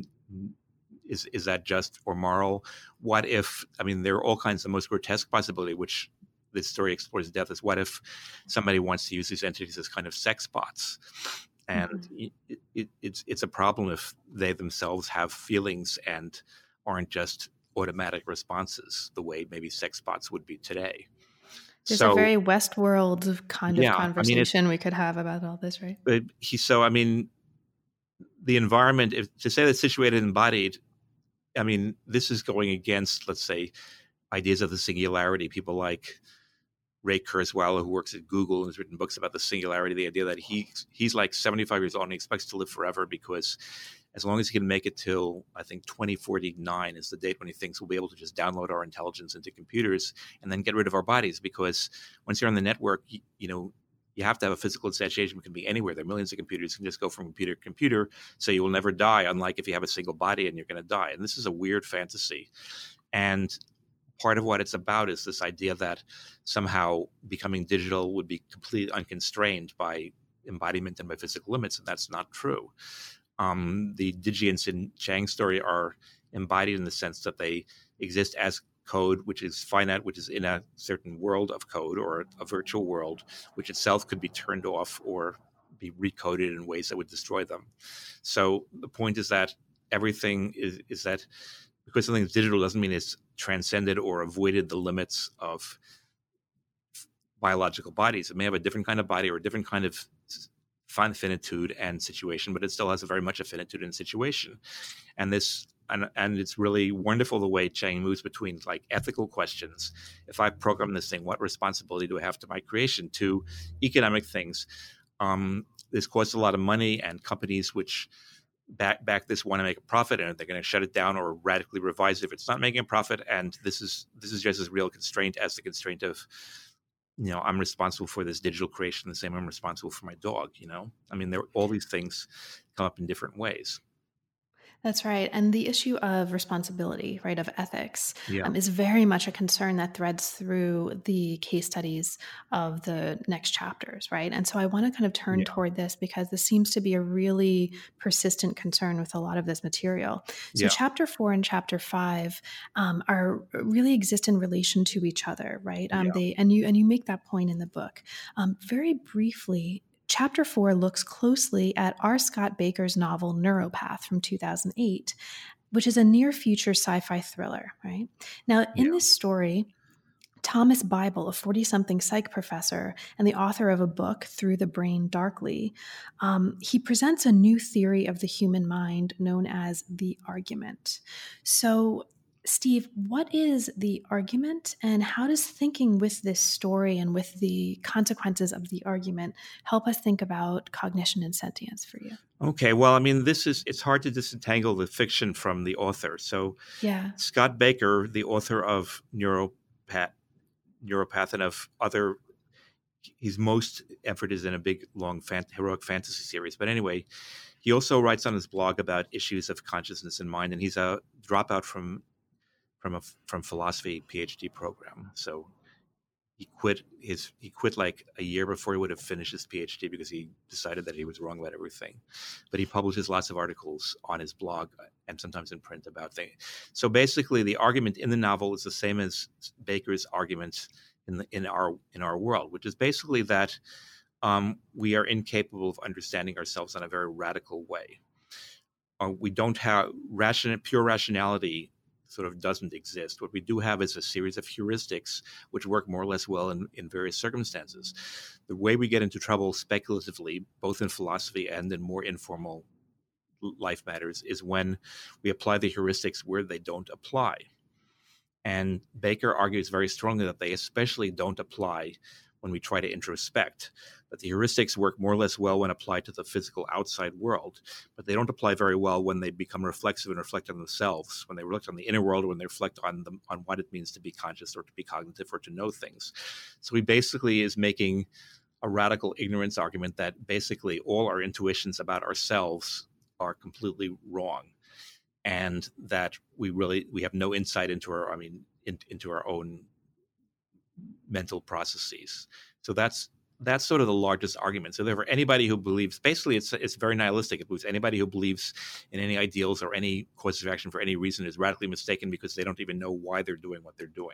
F: is is that just or moral? What if, I mean, there are all kinds of the most grotesque possibility, which this story explores to death, is what if somebody wants to use these entities as kind of sex bots? And
E: Mm-hmm.
F: it, it, it's it's a problem if they themselves have feelings and aren't just automatic responses the way maybe sex bots would be today.
E: There's
F: so
E: a very Westworld kind
F: Yeah,
E: of
F: I mean, it's-
E: conversation we could have about all this, right?
F: but he so I mean the environment, if to say that's situated and embodied, I mean, this is going against, let's say, ideas of the singularity. People like Ray Kurzweil, who works at Google and has written books about the singularity, the idea that he he's like seventy-five years old and he expects to live forever because as long as he can make it till, I think, twenty forty-nine is the date when he thinks we'll be able to just download our intelligence into computers and then get rid of our bodies. Because once you're on the network, you, you know, you have to have a physical instantiation. It can be anywhere. There are millions of computers. You can just go from computer to computer, so you will never die, unlike if you have a single body and you're going to die. And this is a weird fantasy. And part of what it's about is this idea that somehow becoming digital would be completely unconstrained by embodiment and by physical limits, and that's not true. Um, the digients in Chang's story are embodied in the sense that they exist as code, which is finite, which is in a certain world of code or a virtual world, which itself could be turned off or be recoded in ways that would destroy them. So the point is that everything is, is that because something's digital doesn't mean it's transcended or avoided the limits of biological bodies. It may have a different kind of body or a different kind of finitude and situation, but it still has a very much a finitude and situation. And this, and, and it's really wonderful the way Chang moves between like ethical questions. If I program this thing, what responsibility do I have to my creation? To economic things. Um, this costs a lot of money, and companies which back back this want to make a profit, and they're going to shut it down or radically revise it if it's not making a profit. And this is this is just as real constraint as the constraint of, you know, I'm responsible for this digital creation the same I'm responsible for my dog. You know, I mean, there all these things come up in different ways.
E: That's right. And the issue of responsibility, right, of ethics,
F: Yeah.
E: um, is very much a concern that threads through the case studies of the next chapters, right? And so I want to kind of turn
F: Yeah.
E: toward this because this seems to be a really persistent concern with a lot of this material. So
F: Yeah.
E: chapter four and chapter five um, are really exist in relation to each other, right? Um,
F: Yeah.
E: they and you and you make that point in the book. Um, very briefly, Chapter four looks closely at R. Scott Baker's novel Neuropath from two thousand eight, which is a near future sci fi thriller, right? Now, in
F: Yeah.
E: this story, Thomas Bible, a forty-something psych professor and the author of a book, Through the Brain Darkly, um, he presents a new theory of the human mind known as the argument. So, Steve, what is the argument, and how does thinking with this story and with the consequences of the argument help us think about cognition and sentience for you?
F: Okay, well, I mean, this is, it's hard to disentangle the fiction from the author. So
E: Yeah.
F: Scott Baker, the author of Neuropath, Neuropath and of other, his most effort is in a big, long, fan, heroic fantasy series. But anyway, he also writes on his blog about issues of consciousness and mind, and he's a dropout from from a from philosophy PhD program. So he quit his he quit like a year before he would have finished his PhD because he decided that he was wrong about everything. But he publishes lots of articles on his blog and sometimes in print about things. So basically, the argument in the novel is the same as Baker's argument in the, in our in our world, which is basically that um, we are incapable of understanding ourselves in a very radical way. Uh, we don't have ration, pure rationality. Sort of doesn't exist. What we do have is a series of heuristics which work more or less well in, in various circumstances. The way we get into trouble speculatively, both in philosophy and in more informal life matters, is when we apply the heuristics where they don't apply. And Baker argues very strongly that they especially don't apply when we try to introspect. That the heuristics work more or less well when applied to the physical outside world, but they don't apply very well when they become reflexive and reflect on themselves, when they reflect on the inner world, or when they reflect on them, on what it means to be conscious or to be cognitive or to know things. So he basically is making a radical ignorance argument that basically all our intuitions about ourselves are completely wrong, and that we really we have no insight into our I mean in, into our own mental processes. So that's that's sort of the largest argument. So therefore, anybody who believes, basically it's it's very nihilistic. It believes anybody who believes in any ideals or any course of action for any reason is radically mistaken because they don't even know why they're doing what they're doing.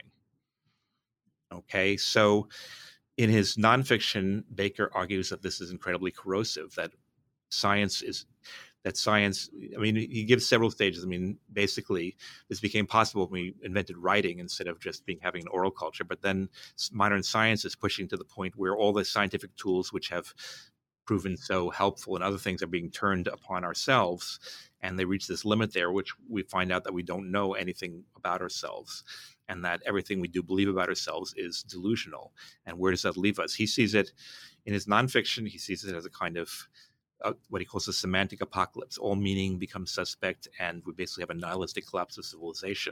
F: Okay, so in his nonfiction, Baker argues that this is incredibly corrosive, that science is that science, I mean, he gives several stages. I mean, basically, this became possible when we invented writing instead of just being having an oral culture. But then modern science is pushing to the point where all the scientific tools which have proven so helpful and other things are being turned upon ourselves. And they reach this limit there, which we find out that we don't know anything about ourselves, and that everything we do believe about ourselves is delusional. And where does that leave us? He sees it in his nonfiction. He sees it as a kind of Uh, what he calls a semantic apocalypse. All meaning becomes suspect, and we basically have a nihilistic collapse of civilization.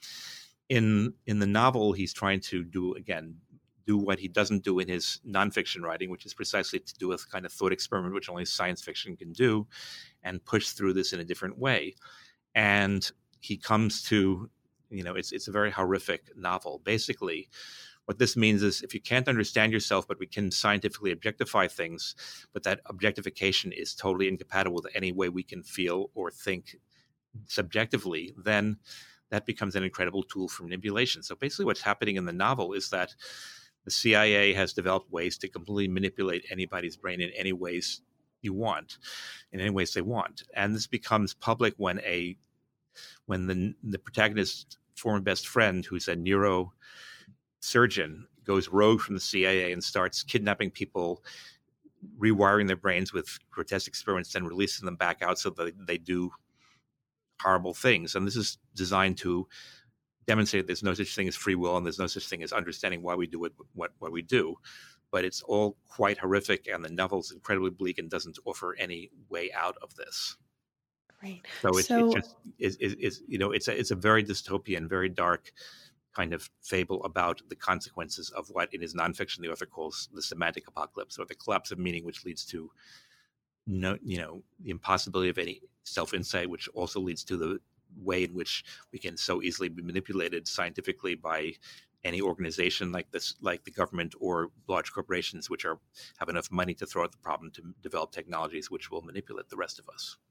F: In in the novel, he's trying to do, again, do what he doesn't do in his nonfiction writing, which is precisely to do a kind of thought experiment, which only science fiction can do, and push through this in a different way. And he comes to, you know, it's it's a very horrific novel. Basically, what this means is if you can't understand yourself, but we can scientifically objectify things, but that objectification is totally incompatible with any way we can feel or think subjectively, then that becomes an incredible tool for manipulation. So basically what's happening in the novel is that the C I A has developed ways to completely manipulate anybody's brain in any ways you want, in any ways they want. And this becomes public when a when the, the protagonist's former best friend, who's a neuro surgeon, goes rogue from the C I A and starts kidnapping people, rewiring their brains with grotesque experiments, then releasing them back out so that they do horrible things. And this is designed to demonstrate there's no such thing as free will and there's no such thing as understanding why we do it, what, what we do. But it's all quite horrific, and the novel's incredibly bleak and doesn't offer any way out of this.
E: Great.
F: So it's,
E: so,
F: it's just, it's, it's, you know, it's a, it's a very dystopian, very dark kind of fable about the consequences of what in his nonfiction the author calls the semantic apocalypse, or the collapse of meaning, which leads to no, you know, the impossibility of any self-insight, which also leads to the way in which we can so easily be manipulated scientifically by any organization like this, like the government or large corporations, which are have enough money to throw at the problem to develop technologies which will manipulate the rest of us.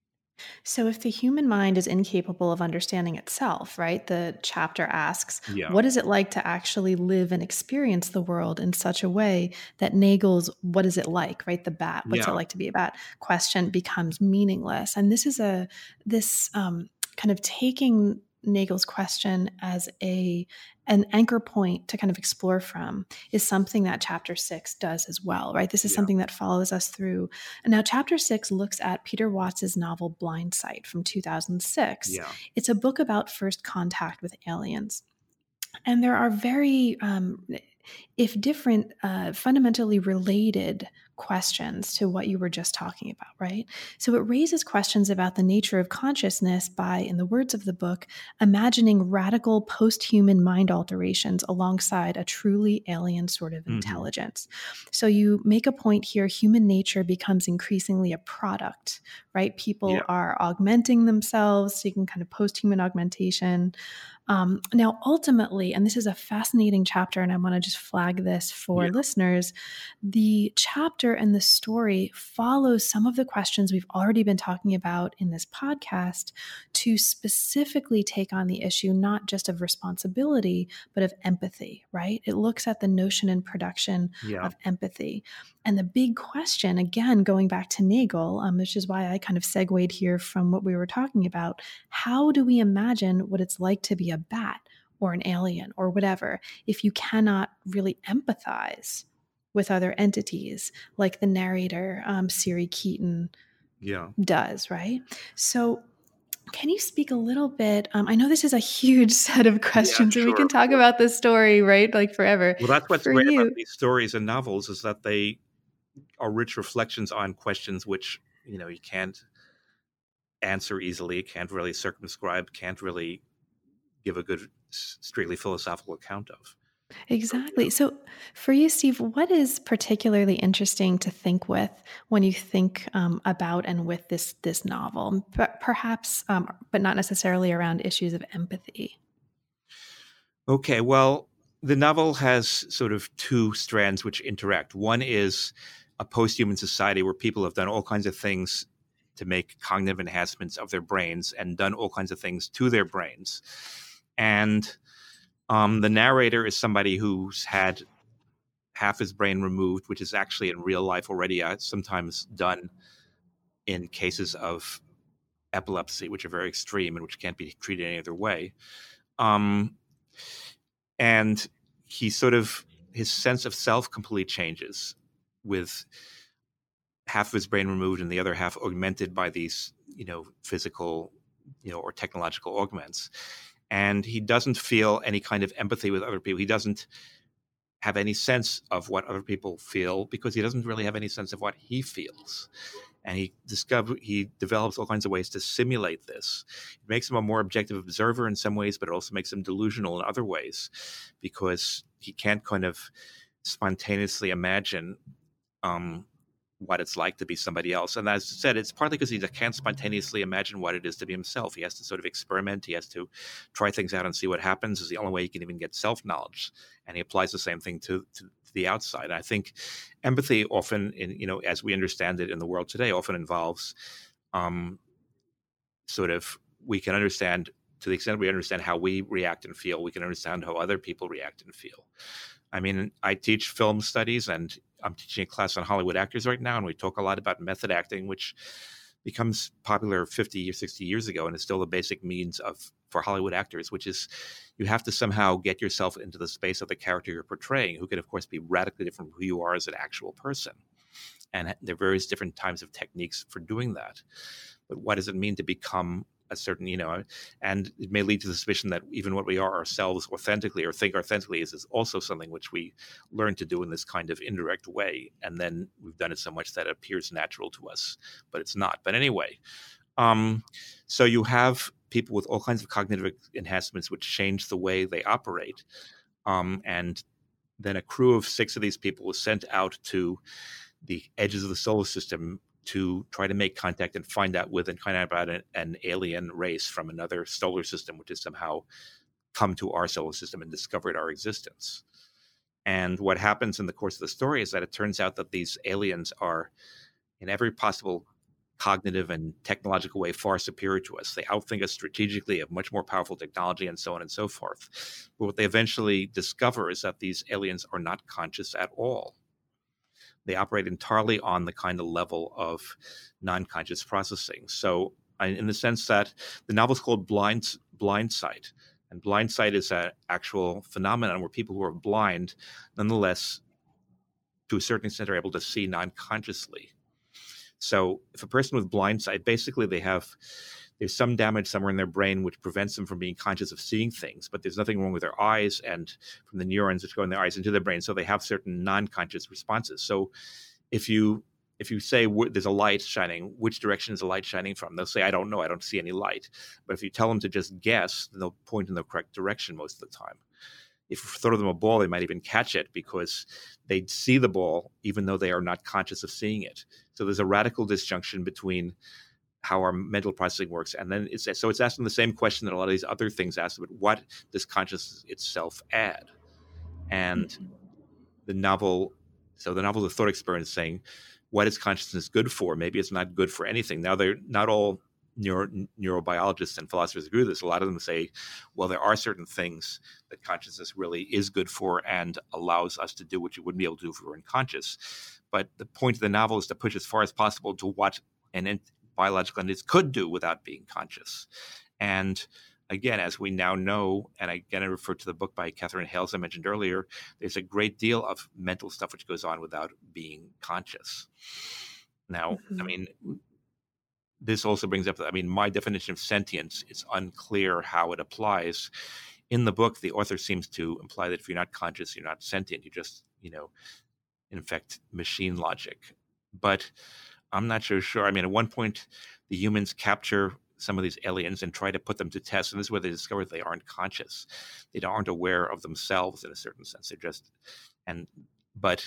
E: So, if the human mind is incapable of understanding itself, right, the chapter asks,
F: Yeah.
E: what is it like to actually live and experience the world in such a way that Nagel's what is it like, right, the bat, what's it
F: Yeah.
E: like to be a bat question becomes meaningless. And this is a, this um, kind of taking Nagel's question as a an anchor point to kind of explore from is something that chapter six does as well, right? This is
F: Yeah.
E: something that follows us through. And now chapter six looks at Peter Watts's novel Blind Sight from two thousand six.
F: Yeah.
E: It's a book about first contact with aliens. And there are very, um, if different, uh, fundamentally related questions to what you were just talking about, right? So it raises questions about the nature of consciousness by, in the words of the book, imagining radical post-human mind alterations alongside a truly alien sort of
F: Mhm.
E: intelligence. So you make a point here, human nature becomes increasingly a product, right? People
F: Yeah.
E: are augmenting themselves, seeking kind of post-human augmentation. Um, now, ultimately, and this is a fascinating chapter, and I want to just flag this for
F: Yeah.
E: listeners, the chapter and the story follows some of the questions we've already been talking about in this podcast to specifically take on the issue, not just of responsibility, but of empathy, right? It looks at the notion and production
F: Yeah.
E: of empathy. And the big question, again, going back to Nagel, um, which is why I kind of segued here from what we were talking about, how do we imagine what it's like to be a bat or an alien or whatever if you cannot really empathize with other entities like the narrator, um, Siri Keaton,
F: Yeah.
E: does, right? So can you speak a little bit? Um, I know this is a huge set of questions, and we
F: sure,
E: can
F: of
E: talk
F: course.
E: about this story, right? Like forever.
F: Well, that's what's
E: For
F: great
E: you,
F: about these stories and novels is that they are rich reflections on questions which, you know, you can't answer easily, can't really circumscribe, can't really give a good s- strictly philosophical account of.
E: exactly. So, for you, Steve, what is particularly interesting to think with when you think um, about and with this this novel, P- perhaps, um, but not necessarily around issues of empathy?
F: Okay, well, the novel has sort of two strands which interact. One is a post-human society where people have done all kinds of things to make cognitive enhancements of their brains and done all kinds of things to their brains. And um, the narrator is somebody who's had half his brain removed, which is actually in real life already uh, sometimes done in cases of epilepsy, which are very extreme and which can't be treated any other way. Um, and he sort of, his sense of self completely changes with half of his brain removed and the other half augmented by these, you know, physical, you know, or technological augments. And he doesn't feel any kind of empathy with other people. He doesn't have any sense of what other people feel because he doesn't really have any sense of what he feels. And he discover he develops all kinds of ways to simulate this. It makes him a more objective observer in some ways, but it also makes him delusional in other ways because he can't kind of spontaneously imagine um, what it's like to be somebody else. And as I said, it's partly because he can't spontaneously imagine what it is to be himself. He has to sort of experiment. He has to try things out and see what happens. Is the only way he can even get self-knowledge. And he applies the same thing to, to, to the outside. And I think empathy often, in, you know, as we understand it in the world today, often involves um, sort of, we can understand, to the extent we understand how we react and feel, we can understand how other people react and feel. I mean, I teach film studies and I'm teaching a class on Hollywood actors right now, and we talk a lot about method acting, which becomes popular fifty or sixty years ago and is still the basic means of for Hollywood actors, which is you have to somehow get yourself into the space of the character you're portraying, who can, of course, be radically different from who you are as an actual person. And there are various different types of techniques for doing that. But what does it mean to become a certain, you know, and it may lead to the suspicion that even what we are ourselves authentically or think authentically is, is also something which we learn to do in this kind of indirect way. And then we've done it so much that it appears natural to us, but it's not. But anyway, um, so you have people with all kinds of cognitive enhancements which change the way they operate. Um, and then a crew of six of these people was sent out to the edges of the solar system to try to make contact and find out with and find out about an, an alien race from another solar system, which has somehow come to our solar system and discovered our existence. And what happens in the course of the story is that it turns out that these aliens are, in every possible cognitive and technological way, far superior to us. They outthink us strategically, have much more powerful technology, and so on and so forth. But what they eventually discover is that these aliens are not conscious at all. They operate entirely on the kind of level of non-conscious processing. So in the sense that the novel is called Blind, Blind Sight, and blind sight is an actual phenomenon where people who are blind, nonetheless, to a certain extent, are able to see non-consciously. So if a person with blind sight, basically they have, there's some damage somewhere in their brain which prevents them from being conscious of seeing things, but there's nothing wrong with their eyes and from the neurons which go in their eyes into their brain. So they have certain non-conscious responses. So if you if you say there's a light shining, which direction is the light shining from? They'll say, I don't know, I don't see any light. But if you tell them to just guess, then they'll point in the correct direction most of the time. If you throw them a ball, they might even catch it because they see the ball even though they are not conscious of seeing it. So there's a radical disjunction between how our mental processing works. And then it's so it's asking the same question that a lot of these other things ask, but what does consciousness itself add? And mm-hmm. the novel, so the novel is a thought experiment saying, what is consciousness good for? Maybe it's not good for anything. Now, they're not all neuro, neurobiologists and philosophers agree with this. A lot of them say, well, there are certain things that consciousness really is good for and allows us to do what you wouldn't be able to do if we were unconscious. But the point of the novel is to push as far as possible to what an ent- biological entities could do without being conscious. And again, as we now know, and again, I refer to the book by Catherine Hales I mentioned earlier, there's a great deal of mental stuff which goes on without being conscious. Now, mm-hmm. I mean, this also brings up, I mean, my definition of sentience, it's unclear how it applies. In the book, the author seems to imply that if you're not conscious, you're not sentient. You just, you know, in effect, machine logic. But I'm not so sure. I mean, at one point, the humans capture some of these aliens and try to put them to test. And this is where they discover that they aren't conscious. They aren't aware of themselves in a certain sense. They're just, and, but,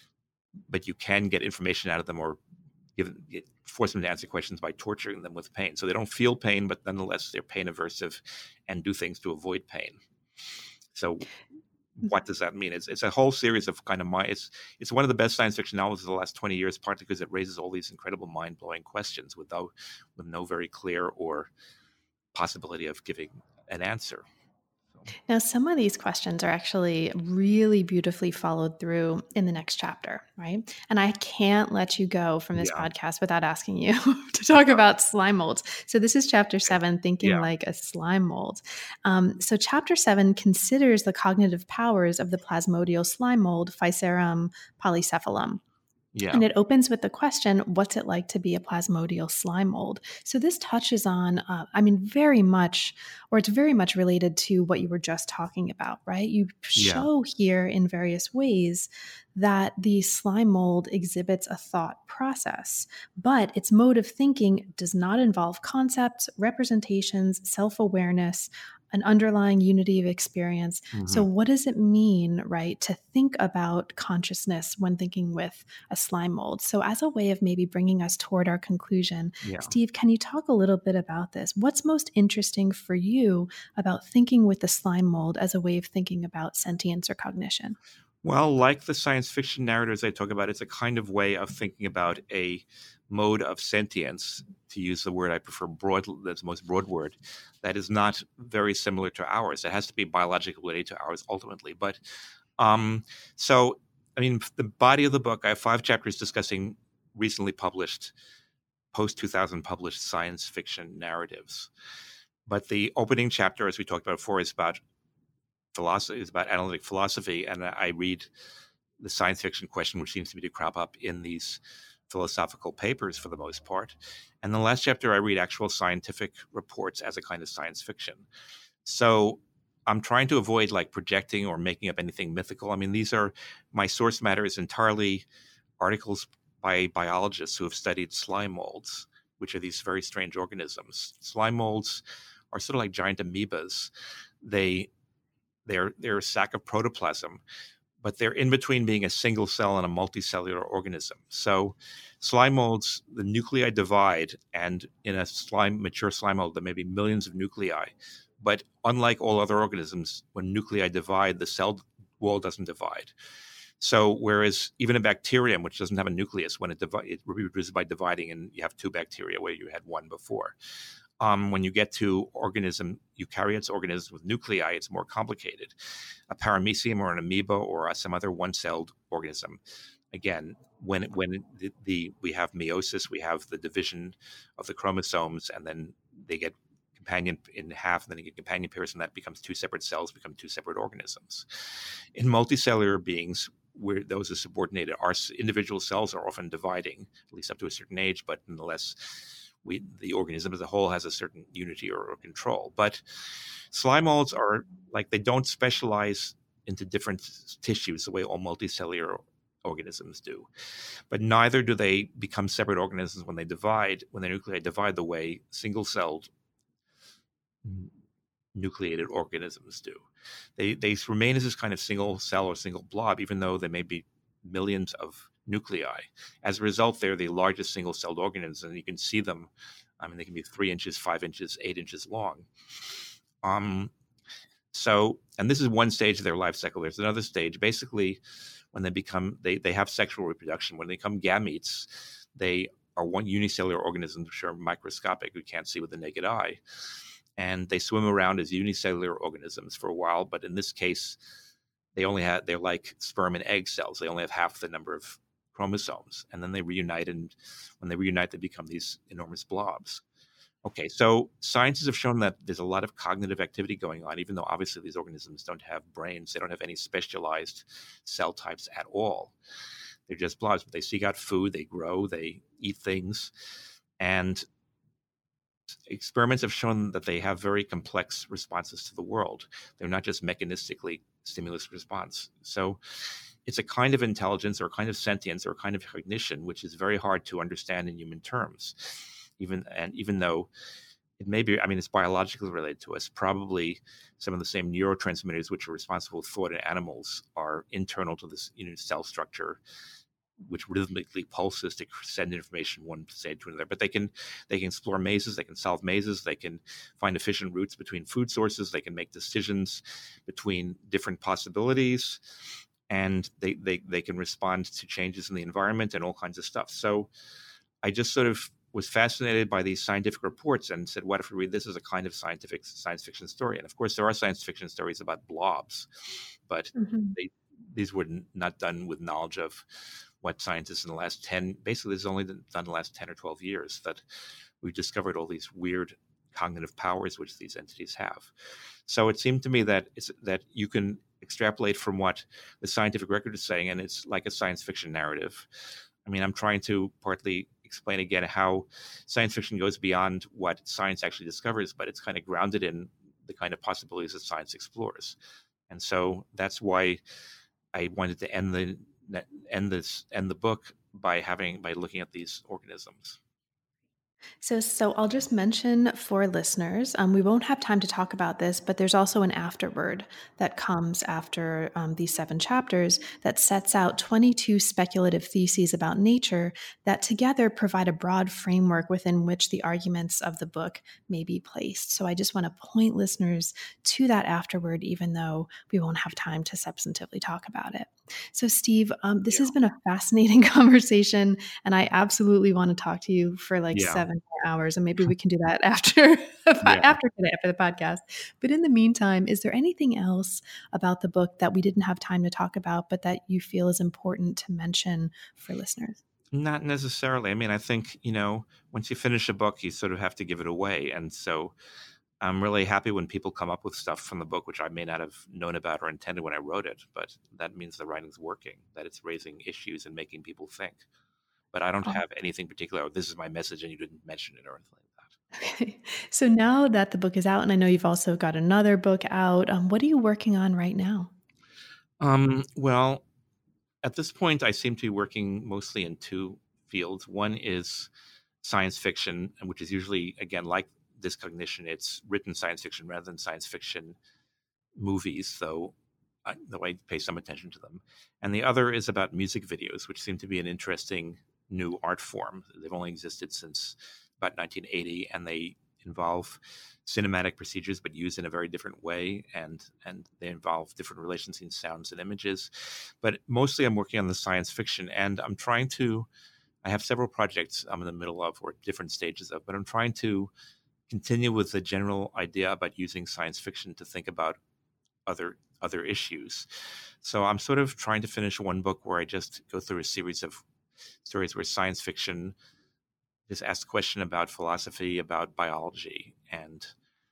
F: but you can get information out of them or give, force them to answer questions by torturing them with pain. So they don't feel pain, but nonetheless, they're pain aversive and do things to avoid pain. So what does that mean? It's it's a whole series of kind of mind. It's it's one of the best science fiction novels of the last twenty years, partly because it raises all these incredible mind blowing questions without with no very clear or possibility of giving an answer. So.
E: Now, some of these questions are actually really beautifully followed through in the next chapter, right? And I can't let you go from this yeah. podcast without asking you to talk about slime molds. So this is chapter seven, Thinking yeah. Like a Slime Mold. Um, so chapter seven considers the cognitive powers of the plasmodial slime mold, Physarum polycephalum.
F: Yeah.
E: And it opens with the question, what's it like to be a plasmodial slime mold? So this touches on, uh, I mean, very much, or it's very much related to what you were just talking about, right? You show yeah. here in various ways that the slime mold exhibits a thought process, but its mode of thinking does not involve concepts, representations, self-awareness, an underlying unity of experience. Mm-hmm. So what does it mean, right, to think about consciousness when thinking with a slime mold? So as a way of maybe bringing us toward our conclusion, yeah. Steve, can you talk a little bit about this? What's most interesting for you about thinking with the slime mold as a way of thinking about sentience or cognition?
F: Well, like the science fiction narratives I talk about, it's a kind of way of thinking about a mode of sentience, to use the word I prefer, broad, that's the most broad word, that is not very similar to ours. It has to be biologically related to ours ultimately. But um, so, I mean, the body of the book, I have five chapters discussing recently published, post two thousand published science fiction narratives. But the opening chapter, as we talked about before, is about philosophy, is about analytic philosophy. And I read the science fiction question, which seems to me to crop up in these philosophical papers for the most part. And the last chapter, I read actual scientific reports as a kind of science fiction. So I'm trying to avoid like projecting or making up anything mythical. I mean, these are, my source matter is entirely articles by biologists who have studied slime molds, which are these very strange organisms. Slime molds are sort of like giant amoebas. They, they're, they're a sack of protoplasm, but they're in between being a single cell and a multicellular organism. So slime molds, the nuclei divide, and in a slime, mature slime mold, there may be millions of nuclei. But unlike all other organisms, when nuclei divide, the cell wall doesn't divide. So whereas even a bacterium, which doesn't have a nucleus, when it, divi- it reproduces by dividing, and you have two bacteria where you had one before. Um, when you get to organism, eukaryotes organisms with nuclei, it's more complicated. A paramecium or an amoeba or some other one-celled organism, again, when when the, the we have meiosis, we have the division of the chromosomes, and then they get companion in half, and then you get companion pairs, and that becomes two separate cells, become two separate organisms. In multicellular beings, where those are subordinated, our individual cells are often dividing, at least up to a certain age, but nonetheless, we, the organism as a whole has a certain unity or, or control. But slime molds are like, they don't specialize into different tissues the way all multicellular organisms do. But neither do they become separate organisms when they divide, when their nuclei divide the way single-celled nucleated organisms do. They they remain as this kind of single cell or single blob, even though there may be millions of nuclei. As a result, they're the largest single-celled organisms, and you can see them. I mean, they can be three inches, five inches, eight inches long. Um, so, and this is one stage of their life cycle. There's another stage. Basically, when they become, they they have sexual reproduction. When they become gametes, they are one unicellular organisms which are microscopic. We can't see with the naked eye. And they swim around as unicellular organisms for a while, but in this case, they only have, they're like sperm and egg cells. They only have half the number of chromosomes, and then they reunite, and when they reunite, they become these enormous blobs. Okay, so scientists have shown that there's a lot of cognitive activity going on, even though obviously these organisms don't have brains. They don't have any specialized cell types at all. They're just blobs, but they seek out food, they grow, they eat things, and experiments have shown that they have very complex responses to the world. They're not just mechanistically stimulus response. So it's a kind of intelligence or a kind of sentience or a kind of cognition, which is very hard to understand in human terms. Even and even though it may be, I mean, it's biologically related to us. Probably some of the same neurotransmitters which are responsible for thought in animals are internal to this, you know, cell structure, which rhythmically pulses to send information one state to another. But they can they can explore mazes, they can solve mazes, they can find efficient routes between food sources, they can make decisions between different possibilities, and they, they, they can respond to changes in the environment and all kinds of stuff. So I just sort of was fascinated by these scientific reports and said, what if we read this as a kind of scientific science fiction story? And of course, there are science fiction stories about blobs, but mm-hmm. they, these were not done with knowledge of what scientists in the last ten, basically it's only done in the last ten or twelve years that we've discovered all these weird cognitive powers which these entities have. So it seemed to me that it's that you can extrapolate from what the scientific record is saying, and it's like a science fiction narrative. I mean, I'm trying to partly explain again how science fiction goes beyond what science actually discovers, but it's kind of grounded in the kind of possibilities that science explores. And so that's why I wanted to end the end this end the book by having by looking at these organisms.
E: So, so I'll just mention for listeners, um, we won't have time to talk about this, but there's also an afterword that comes after um, these seven chapters that sets out twenty-two speculative theses about nature that together provide a broad framework within which the arguments of the book may be placed. So I just want to point listeners to that afterword, even though we won't have time to substantively talk about it. So Steve, um, this yeah. has been a fascinating conversation, and I absolutely want to talk to you for like yeah. seven more hours, and maybe we can do that after yeah. after today, after the podcast. But in the meantime, is there anything else about the book that we didn't have time to talk about, but that you feel is important to mention for listeners?
F: Not necessarily. I mean, I think, you know, once you finish a book, you sort of have to give it away, and so I'm really happy when people come up with stuff from the book which I may not have known about or intended when I wrote it, but that means the writing's working, that it's raising issues and making people think. But I don't oh. have anything particular, oh, this is my message and you didn't mention it or anything like that.
E: Okay. So now that the book is out, and I know you've also got another book out, um, what are you working on right now?
F: Um, well, at this point, I seem to be working mostly in two fields. One is science fiction, which is usually, again, like Discognition, it's written science fiction rather than science fiction movies, though I, though I pay some attention to them. And the other is about music videos, which seem to be an interesting new art form. They've only existed since about nineteen eighty, and they involve cinematic procedures, but used in a very different way, and and they involve different relations between sounds and images. But mostly I'm working on the science fiction, and I'm trying to, I have several projects I'm in the middle of or different stages of, but I'm trying to continue with the general idea about using science fiction to think about other other issues. So I'm sort of trying to finish one book where I just go through a series of stories where science fiction just asks a question about philosophy, about biology, and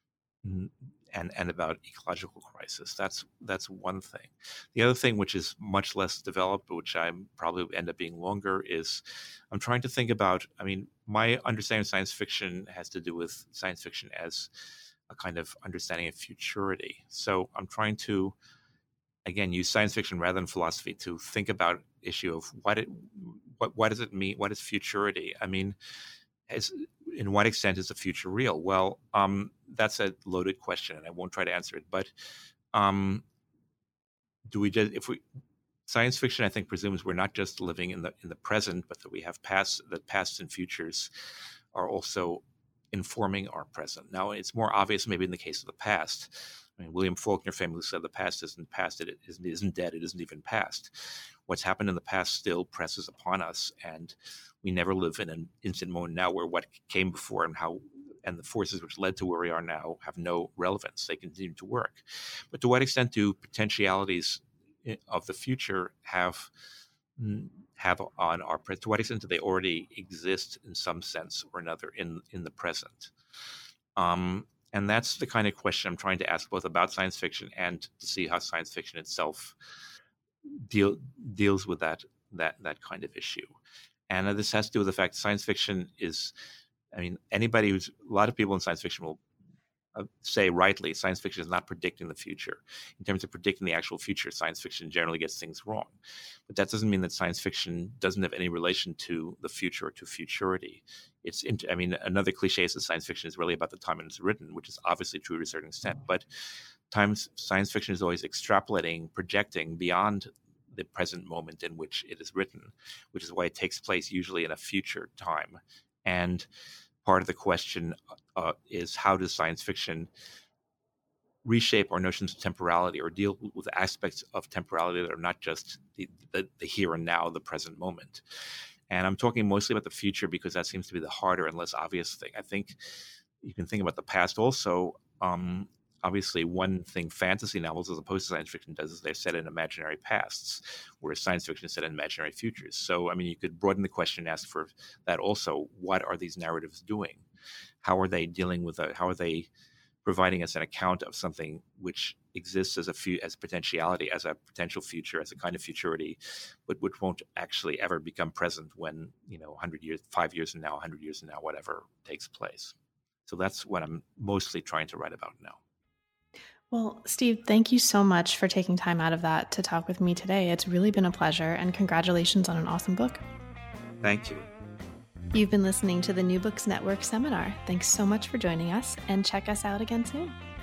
F: and and about ecological crisis. That's that's one thing. The other thing, which is much less developed, but which I probably end up being longer, is I'm trying to think about, I mean, my understanding of science fiction has to do with science fiction as a kind of understanding of futurity. So I'm trying to, again, use science fiction rather than philosophy to think about issue of what it, what what does it mean? What is futurity? I mean, as, in what extent is the future real? Well, um, that's a loaded question, and I won't try to answer it. But um, do we just, if we, science fiction, I think, presumes we're not just living in the in the present, but that we have past, that past and futures are also informing our present. Now, it's more obvious maybe in the case of the past. I mean, William Faulkner famously said the past isn't past, it isn't, it isn't dead, it isn't even past. What's happened in the past still presses upon us, and we never live in an instant moment now where what came before and how and the forces which led to where we are now have no relevance. They continue to work. But to what extent do potentialities of the future have have on our present? To what extent do they already exist in some sense or another in in the present? Um, and that's the kind of question I'm trying to ask, both about science fiction and to see how science fiction itself deal deals with that that that kind of issue. And uh, this has to do with the fact that science fiction is, I mean, anybody who's, a lot of people in science fiction will uh, say rightly, science fiction is not predicting the future. In terms of predicting the actual future, science fiction generally gets things wrong. But that doesn't mean that science fiction doesn't have any relation to the future or to futurity. It's, in, I mean, another cliche is that science fiction is really about the time it was written, which is obviously true to a certain extent. But times science fiction is always extrapolating, projecting beyond the present moment in which it is written, which is why it takes place usually in a future time. And part of the question uh, is, how does science fiction reshape our notions of temporality or deal with aspects of temporality that are not just the, the, the here and now, the present moment? And I'm talking mostly about the future because that seems to be the harder and less obvious thing. I think you can think about the past also. Um, Obviously, one thing fantasy novels, as opposed to science fiction, does is they're set in imaginary pasts, whereas science fiction is set in imaginary futures. So, I mean, you could broaden the question and ask for that also. What are these narratives doing? How are they dealing with a, how are they providing us an account of something which exists as a fu- as potentiality, as a potential future, as a kind of futurity, but which won't actually ever become present when, you know, one hundred years, five years from now, one hundred years from now, whatever takes place. So that's what I'm mostly trying to write about now.
E: Well, Steve, thank you so much for taking time out of that to talk with me today. It's really been a pleasure, and congratulations on an awesome book.
F: Thank you.
E: You've been listening to the New Books Network seminar. Thanks so much for joining us, and check us out again soon.